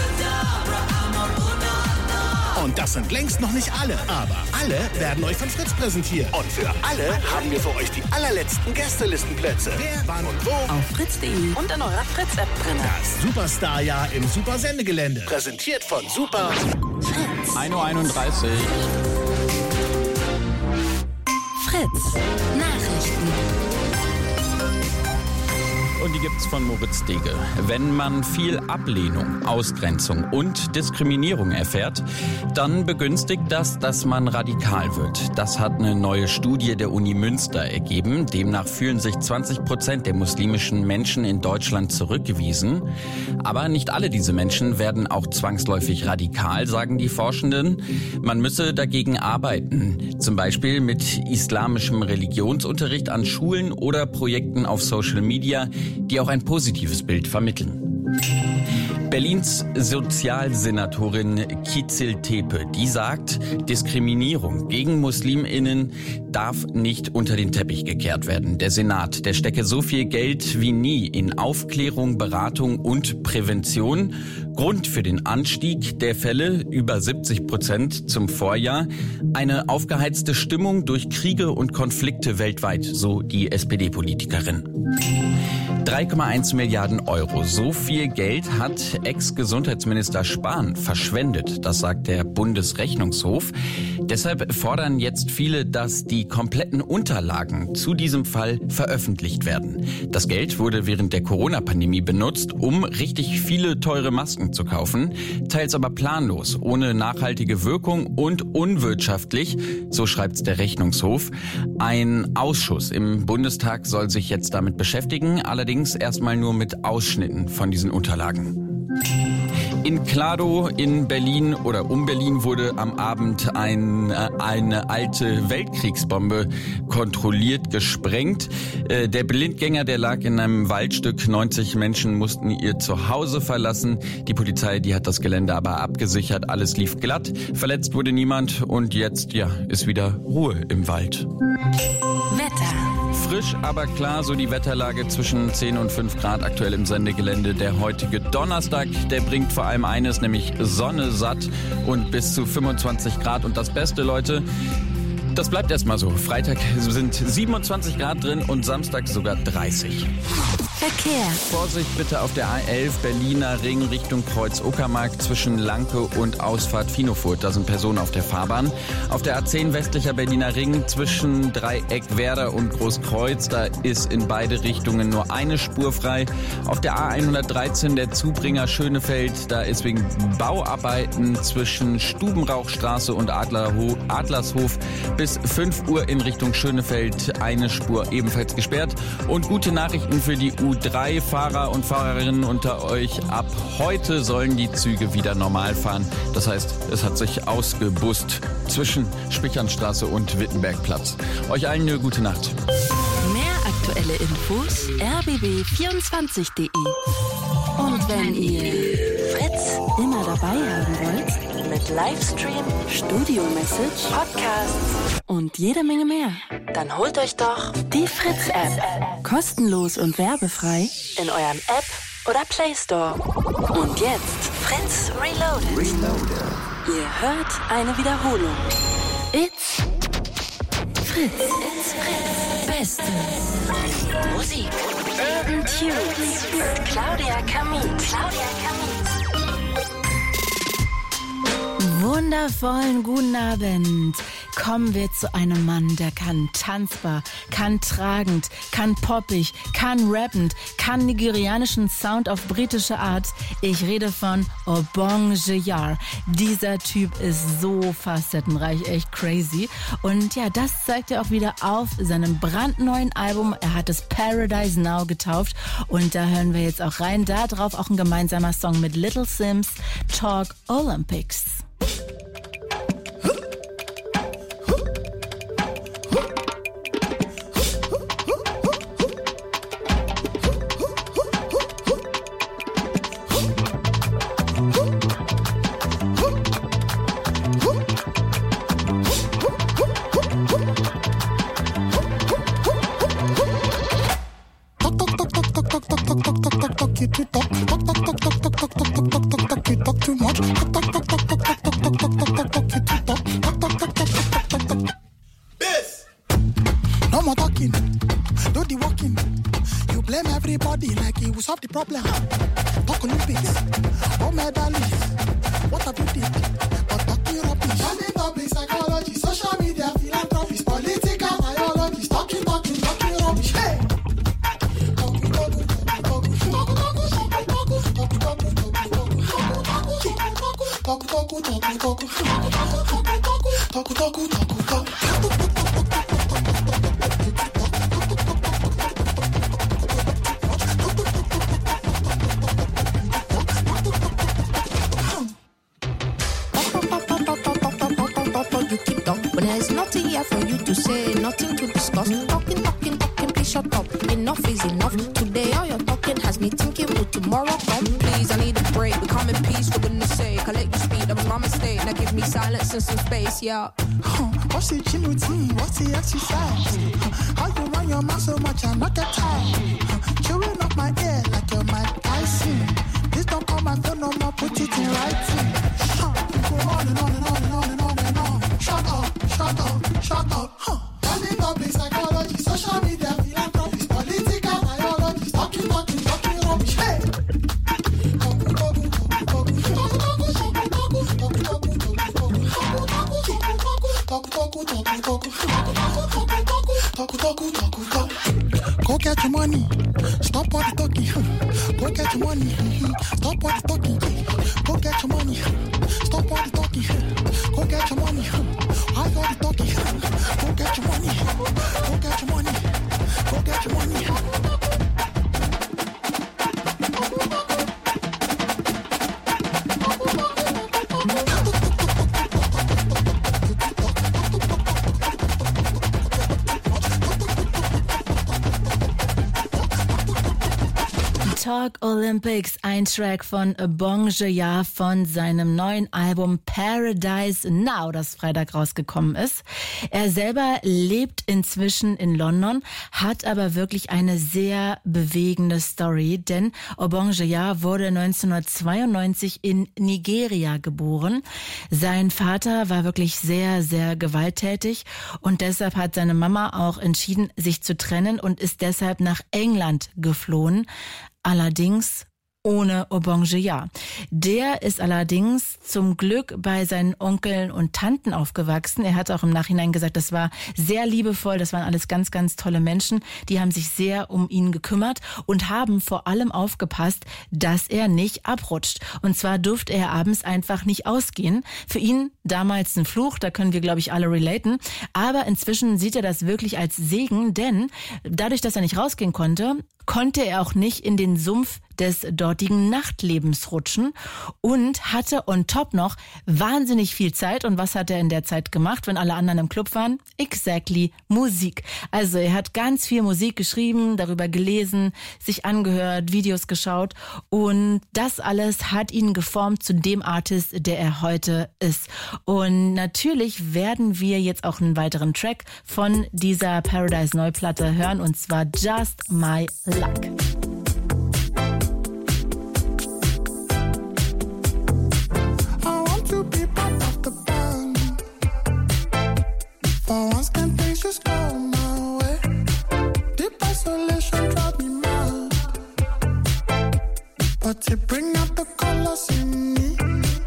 Und das sind längst noch nicht alle, aber alle werden euch von Fritz präsentiert. Und für alle haben wir für euch die allerletzten Gästelistenplätze. Wer, wann und wo? Auf fritz punkt de und in eurer Fritz-App drin. Das Superstar-Jahr im Super-Sendegelände. Präsentiert von Super Fritz. ein Uhr einunddreißig. Fritz. Nachrichten. Und die gibt's von Moritz Dege. Wenn man viel Ablehnung, Ausgrenzung und Diskriminierung erfährt, dann begünstigt das, dass man radikal wird. Das hat eine neue Studie der Uni Münster ergeben. Demnach fühlen sich zwanzig Prozent der muslimischen Menschen in Deutschland zurückgewiesen. Aber nicht alle diese Menschen werden auch zwangsläufig radikal, sagen die Forschenden. Man müsse dagegen arbeiten. Zum Beispiel mit islamischem Religionsunterricht an Schulen oder Projekten auf Social Media, die auch ein positives Bild vermitteln. Berlins Sozialsenatorin Kizil Tepe, die sagt, Diskriminierung gegen MuslimInnen darf nicht unter den Teppich gekehrt werden. Der Senat, der stecke so viel Geld wie nie in Aufklärung, Beratung und Prävention. Grund für den Anstieg der Fälle, über siebzig Prozent zum Vorjahr, eine aufgeheizte Stimmung durch Kriege und Konflikte weltweit, so die S P D-Politikerin. drei Komma eins Milliarden Euro. So viel Geld hat Ex-Gesundheitsminister Spahn verschwendet. Das sagt der Bundesrechnungshof. Deshalb fordern jetzt viele, dass die kompletten Unterlagen zu diesem Fall veröffentlicht werden. Das Geld wurde während der Corona-Pandemie benutzt, um richtig viele teure Masken zu kaufen. Teils aber planlos, ohne nachhaltige Wirkung und unwirtschaftlich. So schreibt's der Rechnungshof. Ein Ausschuss im Bundestag soll sich jetzt damit beschäftigen. Allerdings erstmal nur mit Ausschnitten von diesen Unterlagen. In Klado in Berlin oder um Berlin wurde am Abend ein, eine alte Weltkriegsbombe kontrolliert gesprengt. Der Blindgänger, der lag in einem Waldstück. neunzig Menschen mussten ihr Zuhause verlassen. Die Polizei, die hat das Gelände aber abgesichert. Alles lief glatt. Verletzt wurde niemand und jetzt, ja, ist wieder Ruhe im Wald. Wetter. Frisch, aber klar, so die Wetterlage zwischen zehn und fünf Grad aktuell im Sendegelände. Der heutige Donnerstag, der bringt vor allem eines, nämlich Sonne satt und bis zu fünfundzwanzig Grad. Und das Beste, Leute, das bleibt erstmal so. Freitag sind siebenundzwanzig Grad drin und Samstag sogar dreißig. Verkehr. Vorsicht bitte auf der A elf Berliner Ring Richtung Kreuz-Uckermark zwischen Lanke und Ausfahrt Finofurt. Da sind Personen auf der Fahrbahn. Auf der A zehn westlicher Berliner Ring zwischen Dreieck Werder und Großkreuz. Da ist in beide Richtungen nur eine Spur frei. Auf der A hundertdreizehn der Zubringer Schönefeld. Da ist wegen Bauarbeiten zwischen Stubenrauchstraße und Adlerho- Adlershof bis fünf Uhr in Richtung Schönefeld eine Spur ebenfalls gesperrt. Und gute Nachrichten für die U drei Fahrer und Fahrerinnen unter euch. Ab heute sollen die Züge wieder normal fahren. Das heißt, es hat sich ausgebusst zwischen Spichernstraße und Wittenbergplatz. Euch allen eine gute Nacht. Mehr aktuelle Infos r b b vierundzwanzig punkt d e. Und wenn ihr Fritz immer dabei haben wollt, mit Livestream, Studio-Message, Podcasts und jede Menge mehr, dann holt euch doch die Fritz-App. Kostenlos und werbefrei in eurem App oder Play Store. Und jetzt Fritz Reloaded. Reloaded. Ihr hört eine Wiederholung. It's Fritz. It's Fritz. Beste Musik. Urban Tunes. Claudia Kamit. Claudia Kamit. Wundervollen guten Abend. Kommen wir zu einem Mann, der kann tanzbar, kann tragend, kann poppig, kann rappend, kann nigerianischen Sound auf britische Art. Ich rede von Obong Jayar. Dieser Typ ist so facettenreich, echt crazy. Und ja, das zeigt er auch wieder auf seinem brandneuen Album. Er hat es Paradise Now getauft. Und da hören wir jetzt auch rein. Da drauf auch ein gemeinsamer Song mit Little Sims, Talk Olympics. Problem. Talk Olympics. Oh, medalists. What have you did? But talking rubbish. Running public psychology, social media, philanthropy, political biology, talking, talking, talking rubbish. Hey! Some space, yeah. Huh, what's the gym routine? What's the exercise? Huh, how you run your mouth so much and not get tired? Huh, chewing up my ear like you're Mike Tyson. Please don't call my phone no more, put it in writing. Huh, go on and on and on and on and on and on. Shut up, shut up, shut up. Huh, running public psychology, social media, philanthropy, political biology, talking, talking, talking rubbish. Hey! Go get your money, stop all the talking. Go get your money, stop all the talking. Go get your money, stop all the talking. Go get your money, I got the talking. Go get your money, go get your money, go get your money. Talk Rock Olympics, ein Track von Bong Joon-ho von seinem neuen Album Paradise Now, das Freitag rausgekommen ist. Er selber lebt inzwischen in London, hat aber wirklich eine sehr bewegende Story, denn Bong Joon-ho wurde neunzehnhundertzweiundneunzig in Nigeria geboren. Sein Vater war wirklich sehr, sehr gewalttätig und deshalb hat seine Mama auch entschieden, sich zu trennen und ist deshalb nach England geflohen. Allerdings ohne Bong Joon-ho. Der ist allerdings zum Glück bei seinen Onkeln und Tanten aufgewachsen. Er hat auch im Nachhinein gesagt, das war sehr liebevoll, das waren alles ganz, ganz tolle Menschen. Die haben sich sehr um ihn gekümmert und haben vor allem aufgepasst, dass er nicht abrutscht. Und zwar durfte er abends einfach nicht ausgehen. Für ihn damals ein Fluch, da können wir, glaube ich, alle relaten. Aber inzwischen sieht er das wirklich als Segen, denn dadurch, dass er nicht rausgehen konnte, konnte er auch nicht in den Sumpf des dortigen Nachtlebens rutschen und hatte on top noch wahnsinnig viel Zeit. Und was hat er in der Zeit gemacht, wenn alle anderen im Club waren? Exactly, Musik. Also er hat ganz viel Musik geschrieben, darüber gelesen, sich angehört, Videos geschaut und das alles hat ihn geformt zu dem Artist, der er heute ist. Und natürlich werden wir jetzt auch einen weiteren Track von dieser Paradise Neuplatte hören und zwar Just My Luck. For once, can things just go my way? Deep isolation drive me mad, but you bring out the colors in me.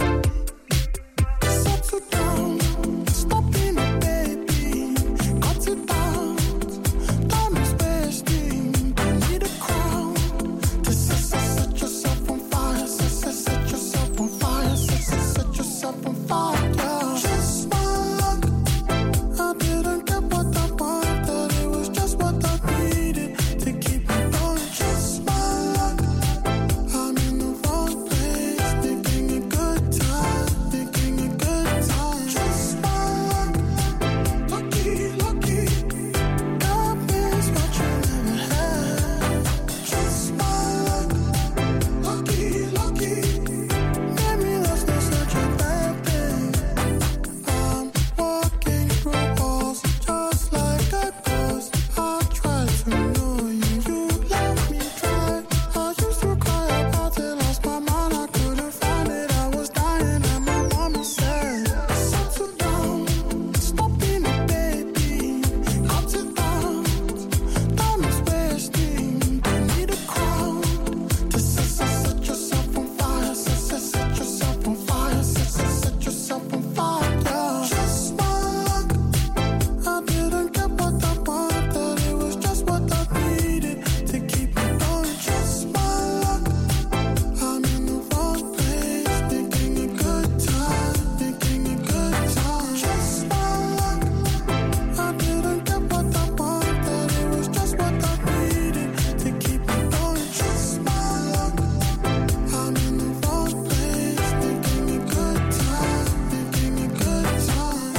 Settle down, stop being a baby, cut it out. Time is wasting, don't need a crown. To set, set yourself on fire, set, set, set yourself on fire, set, set, set yourself on fire. Just my luck. I didn't get what I wanted, it was just what I needed to keep me going. Just my luck, I'm in the wrong place, thinking a good time, thinking a good time. Just my luck, lucky, lucky, God means what you never had. Just my luck, lucky, lucky, maybe that's not such a bad thing. I'm walking through walls just like a ghost. I try to know you, you let me try. I used to cry about it, lost my mind, I couldn't find it. I was dying and my mommy said, settle down, stop being a baby, cut it out. Time is wasting, don't need a crown. To set, set, set yourself on fire, set, set, set yourself on fire, set, set, set yourself on fire. Just my luck, I didn't get what I wanted, it was just what I needed to keep me going. Just my luck, I'm in the wrong place, thinking a good time, thinking a good time. Just my luck, I didn't get what I wanted, it was just what I needed to keep me going. Just my luck, I'm in the wrong place, thinking a good time, thinking a good time.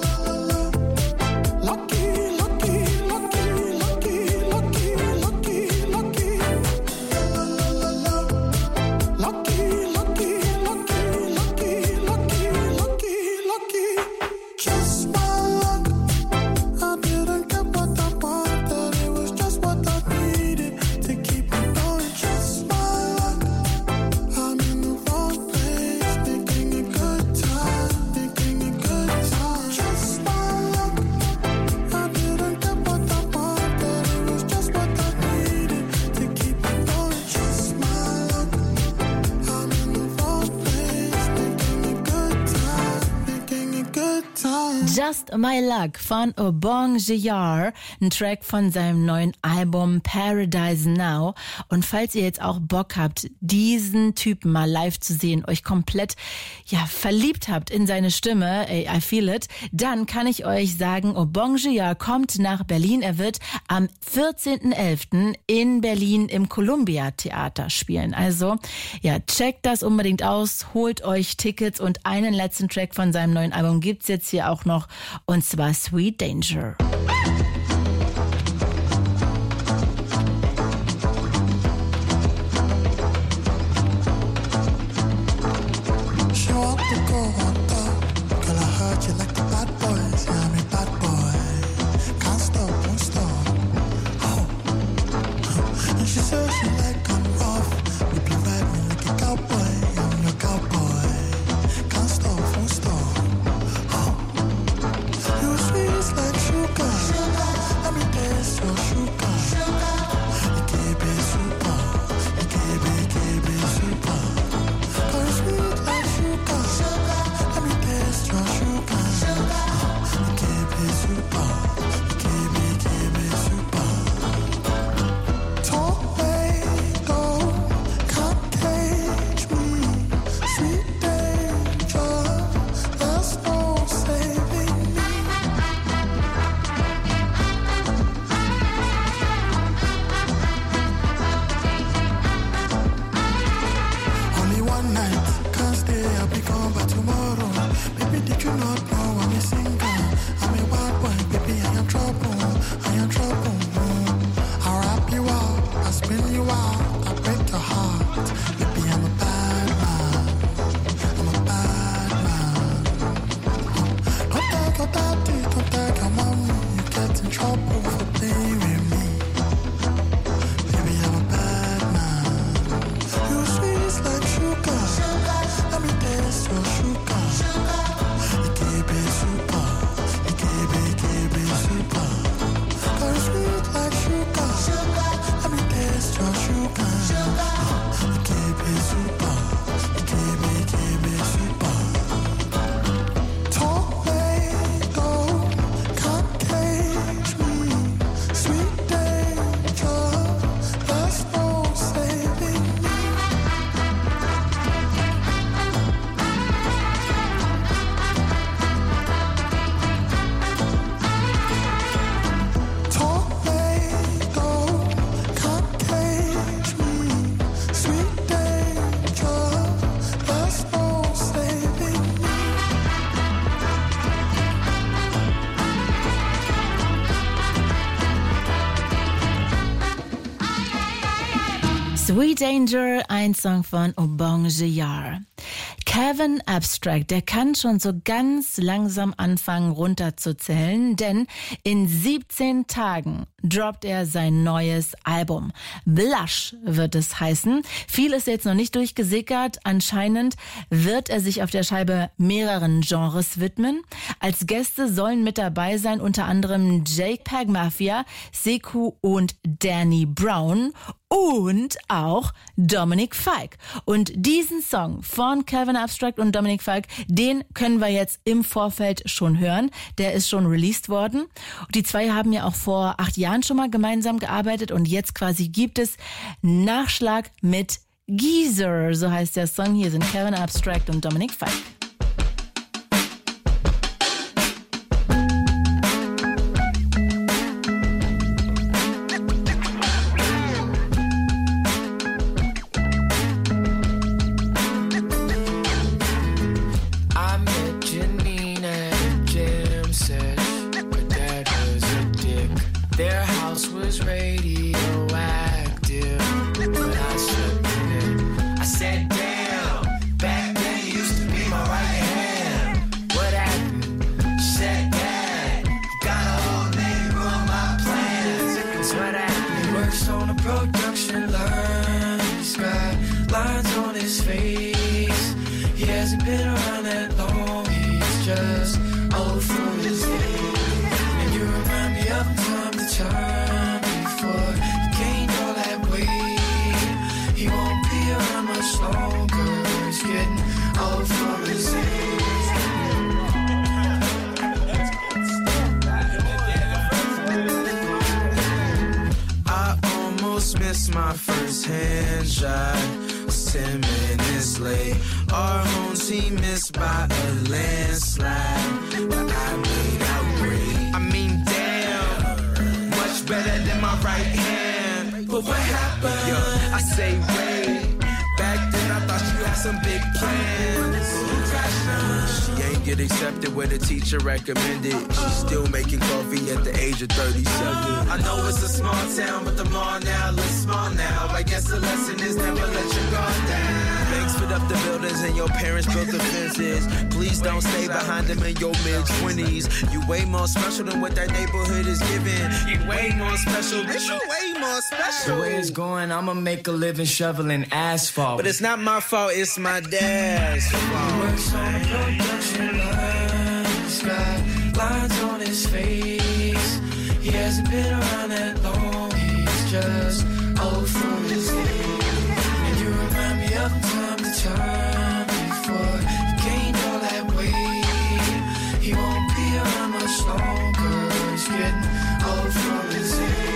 Lucky, lucky, lucky, lucky, lucky, lucky, lucky. Lucky, lucky, lucky, lucky, lucky, lucky, lucky. Just my luck, I didn't get what I wanted, it was just what I needed to keep me going. Just my luck, I'm in the wrong place, thinking a good time, thinking a good time. Just my luck, I didn't get what I wanted, it was just what I needed to keep me going. Just my luck, I'm in the wrong place, thinking a good time, thinking a good time. Just My Luck von Bong Joon-ho, ein Track von seinem neuen Album Paradise Now. Und falls ihr jetzt auch Bock habt, diesen Typen mal live zu sehen, euch komplett ja verliebt habt in seine Stimme, ey, I feel it, dann kann ich euch sagen, Bong Joon-ho kommt nach Berlin. Er wird am vierzehnten elften in Berlin im Columbia Theater spielen. Also ja, checkt das unbedingt aus, holt euch Tickets und einen letzten Track von seinem neuen Album gibt's jetzt hier auch noch, und zwar Sweet Danger. to go on top. Girl, I heard you like the bad boys. Yeah, I'm a bad boy. Can't stop, won't stop. Oh. And she says she like I'm rough. You play ride me like a cowboy. I'm your cowboy. Can't stop, won't stop. Oh. You sweet like sugar. Let me taste your sugar. You keep it super. You keep it, keep it super. Cause sweet like sugar. Let me taste your sugar. You keep it super. You keep it, keep it super. Talk way, go, can't cage me. Sweet danger, there's no saving me. Only one night, can't stay, I'll be gone by tomorrow. Baby, did you not know I'm a singer? I'm a wild boy, baby, I am trouble, I am trouble. I'll wrap you up, I'll spin you out, I'll break your heart. Baby, I'm a bad man, I'm a bad man. Don't tell your daddy, don't tell your mommy, you get in trouble for playing with me. Baby, I'm a bad man. You sweet like sugar. Let me taste your sugar. You keep it super. You keep it, keep it super. Cause sweet like sugar. Let me taste your sugar. You keep it super. You keep it, keep it super. Talk way, go, can't cage me. Sweet danger, there's no saving me. Talk way, go, can't cage me. Sweet danger, there's no saving me. Sweet Danger, ein Song von Obonge Yar. Kevin Abstract, der kann schon so ganz langsam anfangen runterzuzählen, denn in siebzehn Tagen droppt er sein neues Album. Blush wird es heißen. Viel ist jetzt noch nicht durchgesickert. Anscheinend wird er sich auf der Scheibe mehreren Genres widmen. Als Gäste sollen mit dabei sein unter anderem Jake Pack Mafia, Sekou und Danny Brown und auch Dominic Fike. Und diesen Song von Kevin Abstract und Dominic Fike, den können wir jetzt im Vorfeld schon hören. Der ist schon released worden. Die zwei haben ja auch vor acht Jahren schon mal gemeinsam gearbeitet und jetzt quasi gibt es Nachschlag mit Geezer. So heißt der Song. Hier sind Kevin Abstract und Dominic Fike. I met Janine at a jam session. Her dad was a dick. Their house was radioactive. But I slept in it. I said, damn, back then you used to be my right hand. What happened? She said, Dad, you got a whole name on my plans. It's what happened. He works on a production line. He's got lines on his face. He hasn't been around that long. He's just old for his age. And you remind me of him time to time before he gained all that weight. He won't be around much longer. He's getting old for his age. I almost missed my first hand shot. Was ten minutes late. Our home team missed by a landslide. But I made out great. I mean, damn, much better than my right hand. But what happened? Yo, I say wait. Back then I thought you had some big plans. She ain't get accepted where the teacher recommended. She's still making coffee at the age of thirty-seven. I know it's a small town, but the mall now looks small now. I guess the lesson is never let your guard down. Banks put up the buildings and your parents built the fences. Please don't stay behind them in your mid-twenties. You way more special than what that neighborhood is giving. You way more special, bitch, you way more special. The way it's going, I'ma make a living shoveling asphalt. But it's not my fault, it's my dad's fault. He works on a production line. He's got lines on his face. He hasn't been around that long. He's just old from his days. And you remind me of time to time before you gained all that weight. He won't be around much longer. He's getting old from his age.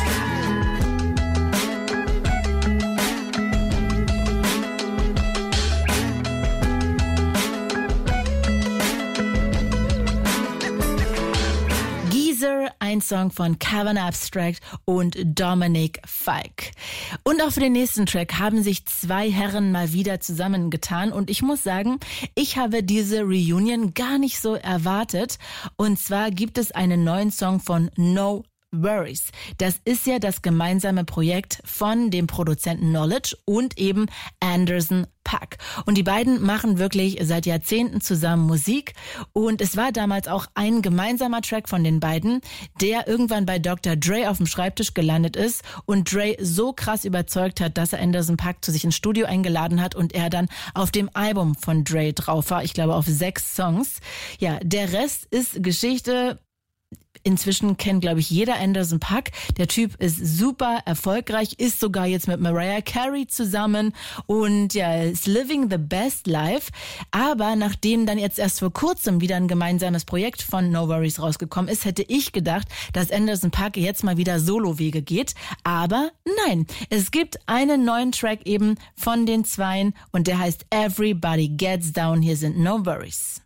Ein Song von Cavern Abstract und Dominic Fike. Und auch für den nächsten Track haben sich zwei Herren mal wieder zusammengetan. Und ich muss sagen, ich habe diese Reunion gar nicht so erwartet. Und zwar gibt es einen neuen Song von No Worries. Das ist ja das gemeinsame Projekt von dem Produzenten Knowledge und eben Anderson .Paak. Und die beiden machen wirklich seit Jahrzehnten zusammen Musik. Und es war damals auch ein gemeinsamer Track von den beiden, der irgendwann bei Doktor Dre auf dem Schreibtisch gelandet ist und Dre so krass überzeugt hat, dass er Anderson .Paak zu sich ins Studio eingeladen hat und er dann auf dem Album von Dre drauf war. Ich glaube auf sechs Songs. Ja, der Rest ist Geschichte. Inzwischen kennt, glaube ich, jeder Anderson .Paak. Der Typ ist super erfolgreich, ist sogar jetzt mit Mariah Carey zusammen und ja, ist living the best life. Aber nachdem dann jetzt erst vor kurzem wieder ein gemeinsames Projekt von No Worries rausgekommen ist, hätte ich gedacht, dass Anderson .Paak jetzt mal wieder Solo-Wege geht. Aber nein, es gibt einen neuen Track eben von den Zweien und der heißt Everybody Gets Down. Hier sind No Worries.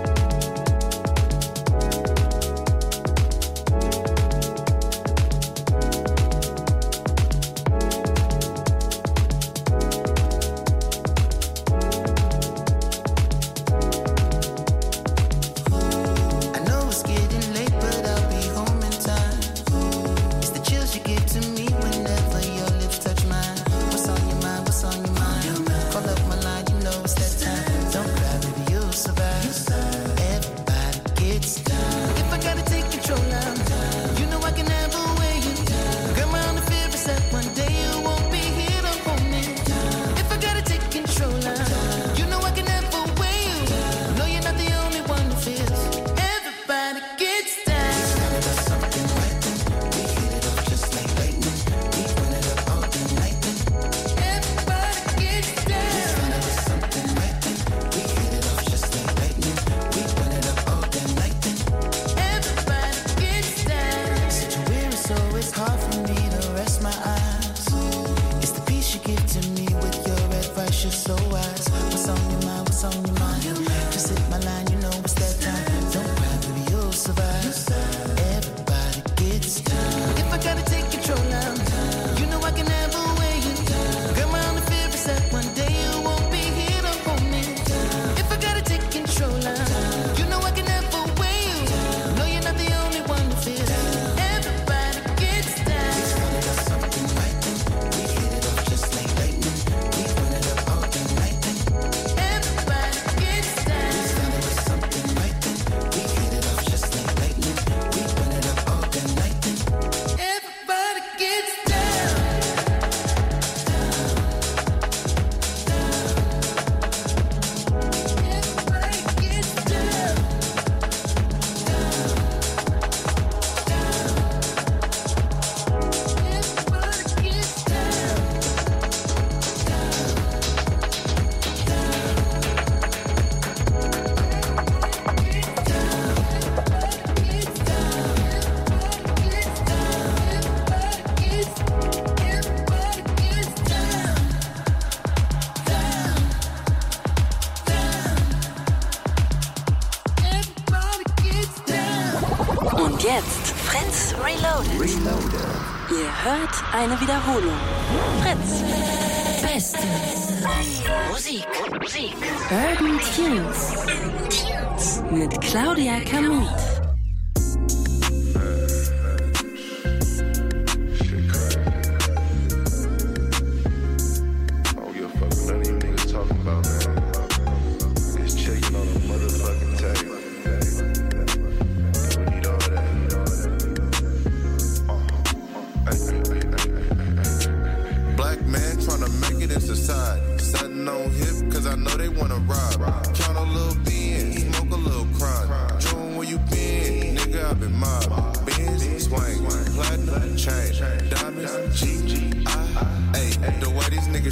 Jetzt Fritz Reloaded. Reloaded. Ihr hört eine Wiederholung. Fritz. Beste Musik. Musik. Urban Tunes. Mit Claudia Kamit. Talking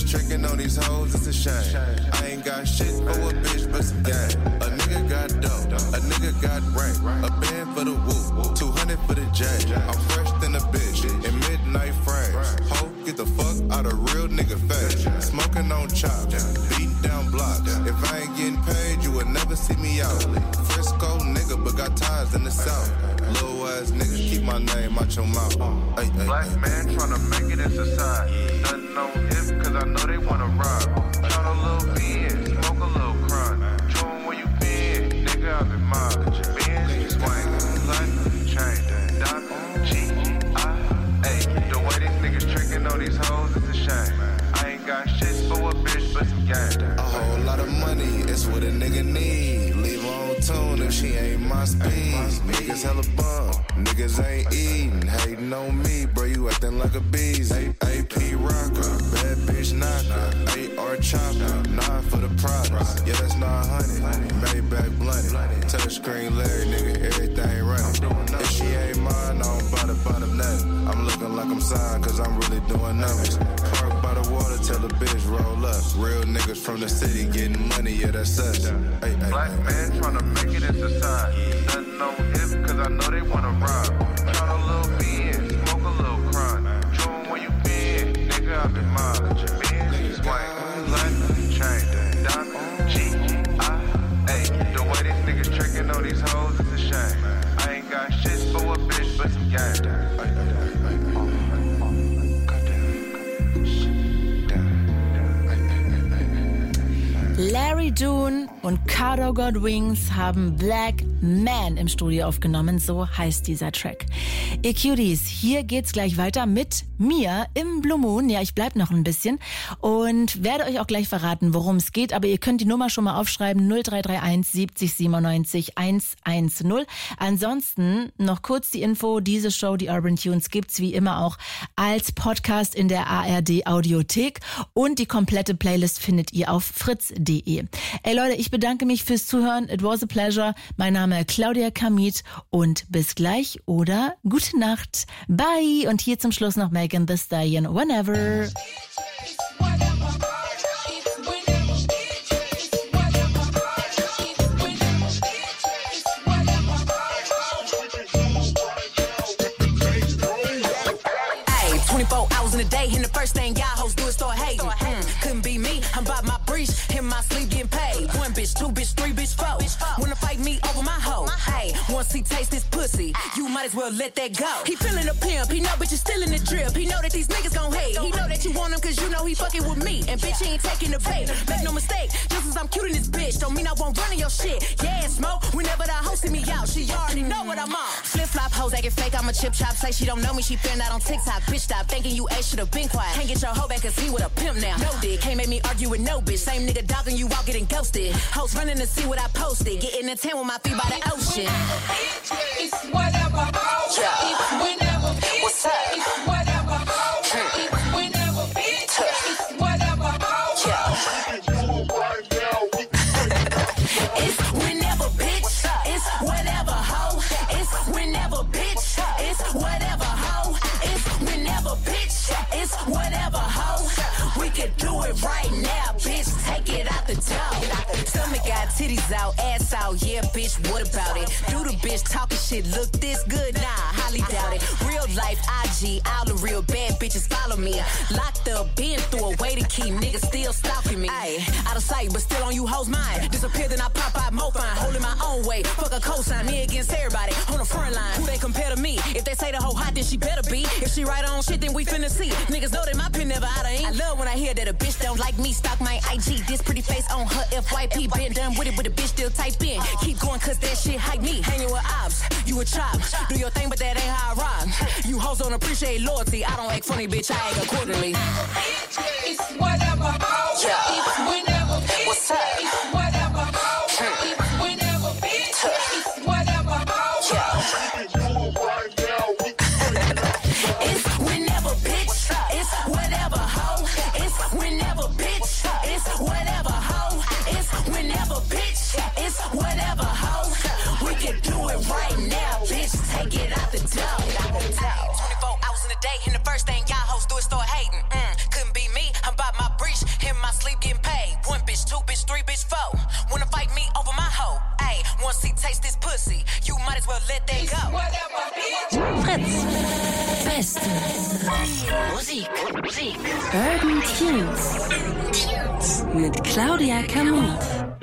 tricking on these hoes, it's a shame. I ain't got shit for a bitch but some game. A nigga got dope, a nigga got rank. A band for the woo, two hundred for the J. I'm fresh than a bitch in midnight frames. Ho, get the fuck out of real nigga face. Smoking on chops, beating down blocks. If I ain't getting paid, you would never see me out. Frisco nigga, but got ties in the south. Little ass nigga, keep my name out your mouth. Ay, ay, Black ay. man tryna make it in society. Nothing on hip, cause I know they wanna rob. Count a little bean, smoke a little crunch. Show 'em where you been, nigga, I've been mobbed. Benz, swing, London, chain, Doc, G, I, A. The way these niggas tricking on these hoes is a shame. I ain't got shit for a bitch but some game. A whole lot of money, it's what a nigga need. Leave her on tune if she ain't my speed. Niggas hella bum, niggas ain't eating. Hating on me, bro, you acting like a bees. A P rocker, bad bitch knocker. A R chopper, nine for the products. Yeah, that's nine hundred. Maybach blunted. Touchscreen Larry, nigga, everything running. If she ain't mine, I don't buy the bottom nothing. I'm looking like I'm signed, cause I'm really doing numbers. Park by the water, tell the bitch roll up. Real niggas from the city getting money, yeah, that's us. Ay, ay, Black ay. man tryna make it in society. Nothing on hip, cause I know they wanna rob. Count a little bean, smoke a little crunch. Show 'em where you been, nigga, I've been mobbed. Benz, swing, London, chain, Doc, G, I, A. The way these niggas tricking on these hoes is a shame. I ain't got shit for a bitch but some game. Larry June und Cardo Got Wings haben Black Man im Studio aufgenommen, so heißt dieser Track. Ihr Cuties, hier geht's gleich weiter mit mir im Blue Moon. Ja, ich bleib noch ein bisschen und werde euch auch gleich verraten, worum es geht, aber ihr könnt die Nummer schon mal aufschreiben, null drei drei eins siebzig siebenundneunzig hundertzehn. Ansonsten noch kurz die Info, diese Show, die Urban Tunes, gibt's wie immer auch als Podcast in der A R D Audiothek und die komplette Playlist findet ihr auf fritz punkt de. Ey Leute, ich bedanke mich fürs Zuhören. It was a pleasure. Mein Name ist Claudia Kamit und bis gleich oder gute Nacht. Bye. Und hier zum Schluss noch Megan Thee Stallion. Whenever. twenty-four hours in a day, and the first thing y'all hoes do is start hating. Mm, couldn't be me, I'm about my breach, in my sleep getting paid. One bitch, two bitch, three bitch, four. Wanna fight me over my hoe? Hey, once he taste this pussy, you might as well let that go. He feeling a pimp, he know bitches still in the drip. He know that these niggas gon' hate. He know that you want him cause you know he fucking with me. And bitch, he ain't taking the bait. Make no mistake, just as I'm cute in this bitch, don't mean I won't run in your shit. Yeah, smoke, whenever the hoe see me out, she already know what I'm on. Flip flop hoes acting fake, I'm a chip chop. Say she don't know me, she fearing out on TikTok. Bitch, stop thinking you A should've been quiet. Can't get your hoe back cause he with a pimp now. No dick, can't make me argue with no bitch. Same nigga dogging you out getting ghosted. Hoes running to see what I posted. Getting in ten with my feet by the ocean. It's whatever. Yeah. It's whenever. What's up? It's whatever. It's whenever. It's whatever. It's whenever, bitch. It's whatever, hoe. It's whenever, bitch. It's whatever, hoe. It's whenever, bitch. It's whatever, hoe. We can do it right now, bitch. Take it out the door. Stomach got titties out, ass out. Yeah, bitch, what about it? Do the bitch talking shit look this good? Nah, highly doubt it. Real life I G, all the real bad bitches follow me. Locked up, been through a way to keep niggas still stalking me. Ayy, out of sight, but still on you hoes' mind. Disappear, then I pop out more fine. Holding my own way, fuck a cosign. Me against everybody on the front line. Who they compare to me? If they say the hoe hot, then she better be. If she right on shit, then we finna see. Niggas know that my pen never out of ink. I love when I hear that a bitch don't like me. Stalk my I G, this pretty face on her F Y P. Been done with it, but the bitch still type in. Keep going cause that shit hype me. Hanging with ops, you a chop. Do your thing, but that ain't how I rock. You hoes don't appreciate loyalty. I don't act funny, bitch, I act accordingly. It's whatever. Yeah. It's whenever. What's up? It's whatever. It's whenever. It's whatever. It's whenever, bitch. It's whatever, hoe. It's whenever, bitch. It's whatever, hoe. It's whenever, bitch. It's whatever, hoe. We can do it right now, bitch. Take it out the door. twenty-four hours in a day, and the first thing y'all hoes do is start hating. Mm, couldn't be me, I'm about my breach, once he tastes this pussy, you might as well let that go. Fritz. Beste Musik. Musik. Urban Tunes. Mit Claudia Kamut.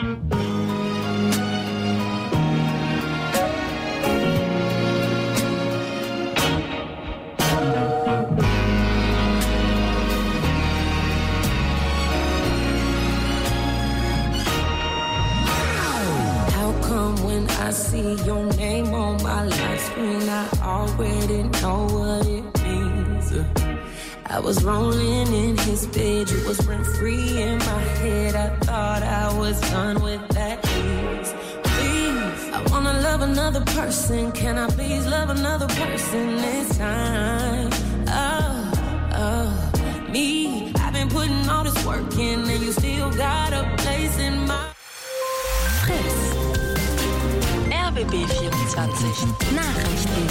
I see your name on my live screen, I already know what it means. I was rolling in his bed, you was rent free in my head. I thought I was done with that ease. Please, I wanna love another person. Can I please love another person this time? Oh, oh, me. I've been putting all this work in, and you still got a place in my Fritz. R B B vierundzwanzig Nachrichten.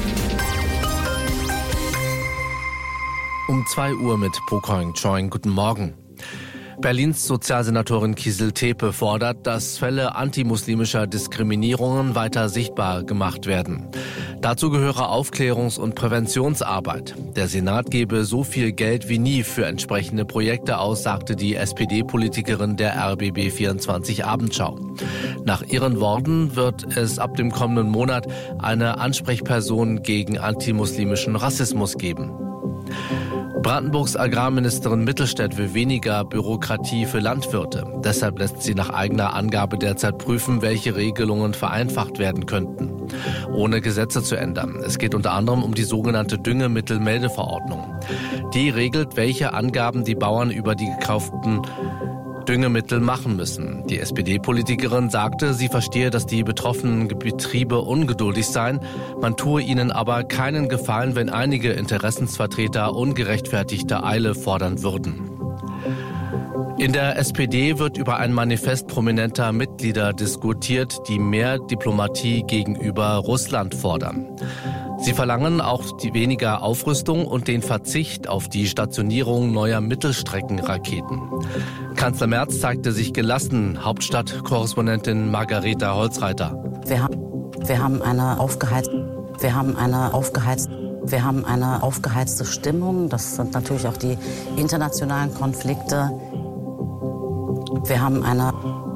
Um zwei Uhr mit Pocoin Choing. Guten Morgen. Berlins Sozialsenatorin Kizil Tepe fordert, dass Fälle antimuslimischer Diskriminierungen weiter sichtbar gemacht werden. Dazu gehöre Aufklärungs- und Präventionsarbeit. Der Senat gebe so viel Geld wie nie für entsprechende Projekte aus, sagte die S P D-Politikerin der R B B vierundzwanzig Abendschau. Nach ihren Worten wird es ab dem kommenden Monat eine Ansprechperson gegen antimuslimischen Rassismus geben. Brandenburgs Agrarministerin Mittelstädt will weniger Bürokratie für Landwirte. Deshalb lässt sie nach eigener Angabe derzeit prüfen, welche Regelungen vereinfacht werden könnten, ohne Gesetze zu ändern. Es geht unter anderem um die sogenannte Düngemittelmeldeverordnung. Die regelt, welche Angaben die Bauern über die gekauften Düngemittel machen müssen. Die S P D-Politikerin sagte, sie verstehe, dass die betroffenen Betriebe ungeduldig seien. Man tue ihnen aber keinen Gefallen, wenn einige Interessensvertreter ungerechtfertigte Eile fordern würden. In der S P D wird über ein Manifest prominenter Mitglieder diskutiert, die mehr Diplomatie gegenüber Russland fordern. Sie verlangen auch die weniger Aufrüstung und den Verzicht auf die Stationierung neuer Mittelstreckenraketen. Kanzler Merz zeigte sich gelassen, Hauptstadtkorrespondentin Margareta Holzreiter. Wir haben, wir haben eine aufgeheizte, wir haben eine aufgeheizte, wir haben eine aufgeheizte Stimmung. Das sind natürlich auch die internationalen Konflikte. Wir haben eine,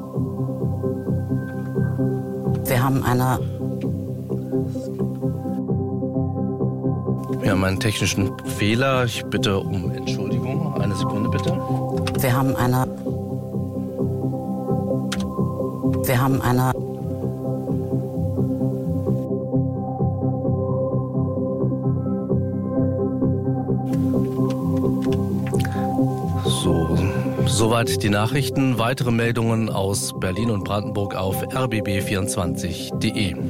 wir haben eine Wir haben einen technischen Fehler. Ich bitte um Entschuldigung. Eine Sekunde bitte. Wir haben eine. Wir haben eine. So, soweit die Nachrichten. Weitere Meldungen aus Berlin und Brandenburg auf r b b vierundzwanzig punkt d e.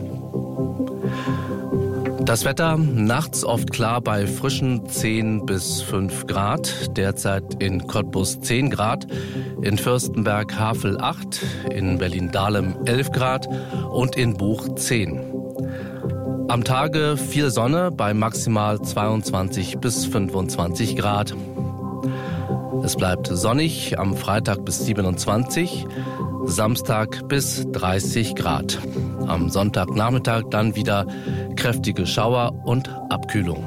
Das Wetter nachts oft klar bei frischen zehn bis fünf Grad, derzeit in Cottbus zehn Grad, in Fürstenberg-Havel acht, in Berlin-Dahlem elf Grad und in Buch zehn. Am Tage viel Sonne bei maximal zweiundzwanzig bis fünfundzwanzig Grad. Es bleibt sonnig am Freitag bis siebenundzwanzig, Samstag bis dreißig Grad. Am Sonntagnachmittag dann wieder kräftige Schauer und Abkühlung.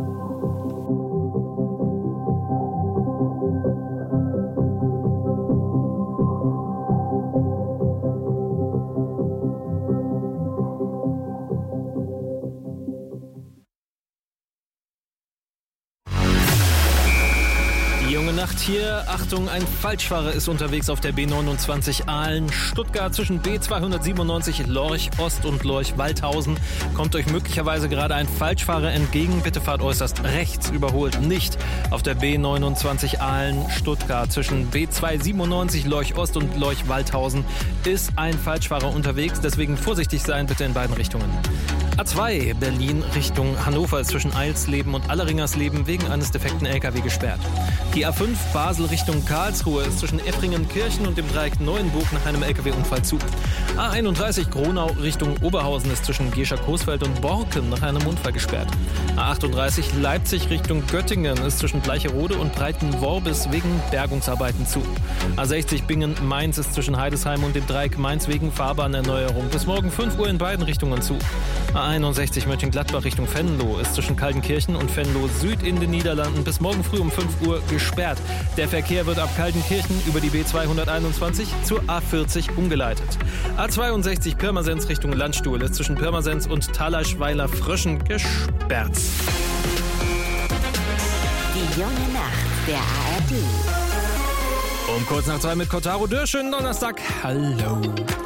Nacht hier. Achtung, ein Falschfahrer ist unterwegs auf der B neunundzwanzig Aalen-Stuttgart zwischen B zweihundertsiebenundneunzig Lorch Ost und Lorch Waldhausen. Kommt euch möglicherweise gerade ein Falschfahrer entgegen. Bitte fahrt äußerst rechts, überholt nicht. Auf der B neunundzwanzig Aalen-Stuttgart zwischen B zweihundertsiebenundneunzig Lorch Ost und Lorch Waldhausen ist ein Falschfahrer unterwegs. Deswegen vorsichtig sein, bitte in beiden Richtungen. A zwei Berlin Richtung Hannover ist zwischen Eilsleben und Alleringersleben wegen eines defekten L K W gesperrt. Die A fünf fünf Basel Richtung Karlsruhe ist zwischen Effringen-Kirchen und dem Dreieck Neuenburg nach einem L K W-Unfall zu. A einunddreißig Gronau Richtung Oberhausen ist zwischen Gescher-Coesfeld und Borken nach einem Unfall gesperrt. A achtunddreißig Leipzig Richtung Göttingen ist zwischen Bleicherode und Breitenworbis wegen Bergungsarbeiten zu. A sechzig Bingen-Mainz ist zwischen Heidesheim und dem Dreieck Mainz wegen Fahrbahnerneuerung bis morgen fünf Uhr in beiden Richtungen zu. A einundsechzig Mönchengladbach Richtung Venlo ist zwischen Kaltenkirchen und Venlo Süd in den Niederlanden bis morgen früh um fünf Uhr gesperrt. Der Verkehr wird ab Kaltenkirchen über die B zweihunderteinundzwanzig zur A vierzig umgeleitet. A zweiundsechzig Pirmasens Richtung Landstuhl ist zwischen Pirmasens und Thalerschweiler-Fröschen gesperrt. Die junge Nacht der A R D. Um kurz nach zwei mit Kotaro Dürr. Schönen Donnerstag. Hallo.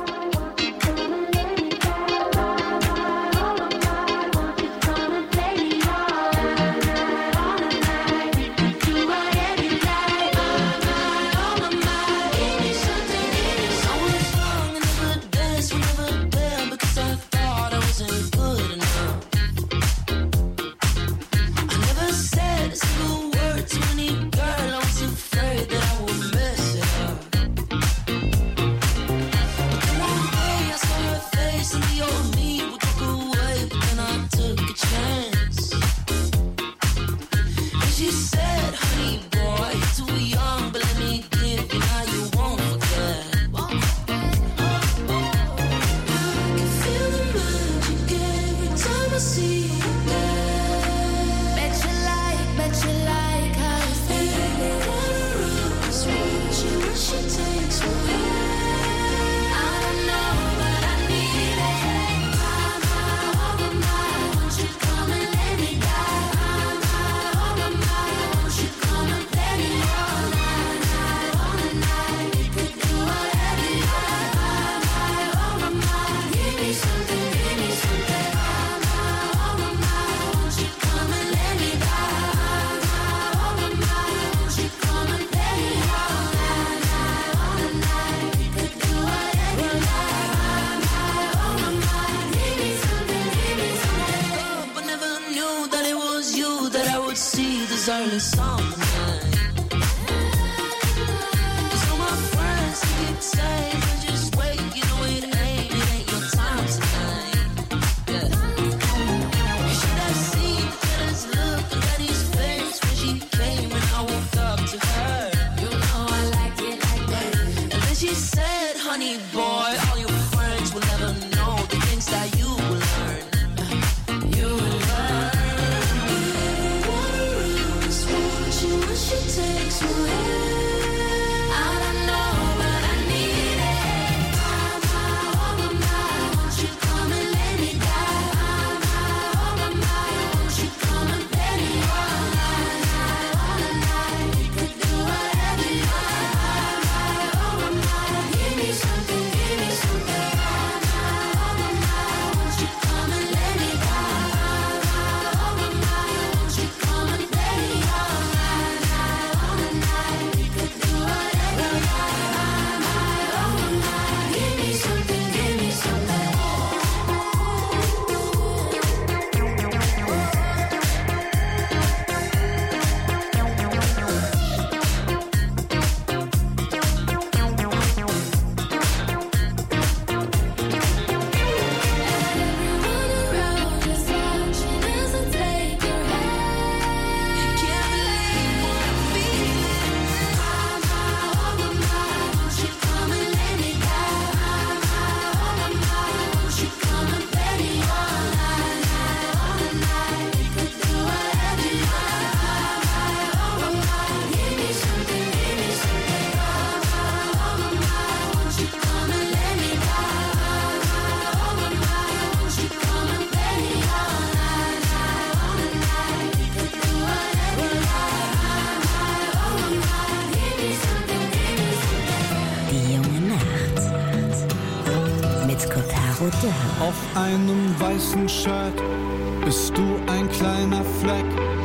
Auf einem weißen Shirt bist du ein kleiner Fleck.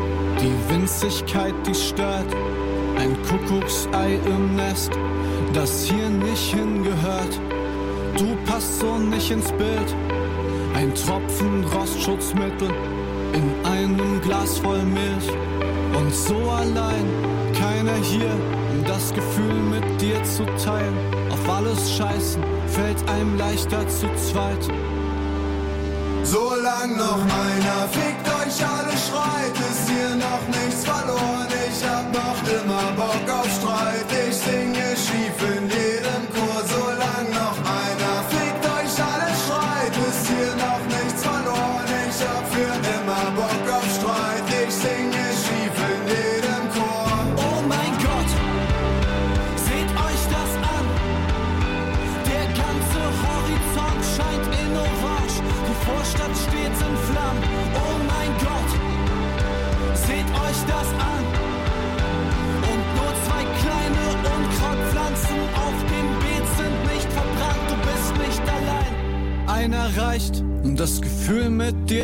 Die Winzigkeit, die stört. Ein Kuckucksei im Nest, das hier nicht hingehört. Du passt so nicht ins Bild. Ein Tropfen Rostschutzmittel in einem Glas voll Milch. Und so allein keiner hier, um das Gefühl mit dir zu teilen. Auf alles scheißen fällt einem leichter zu zweit. Solang noch einer fickt euch alle schreit, ist hier noch nichts verloren. Ich hab noch immer Bock auf Streit. Ich singe schief in jedem Chor. Solang noch einer fickt euch alle schreit, ist hier noch nichts verloren. Ich hab für immer Bock auf Streit. Ich singe schief in jedem Chor. Oh mein Gott, seht euch das an. Der ganze Horizont scheint in Orange. Die Vorstadt steht in Flammen. Oh mein Gott, seht euch das an. Und nur zwei kleine Unkrautpflanzen auf dem Beet sind nicht verbrannt. Du bist nicht allein. Einer reicht, um das Gefühl mit dir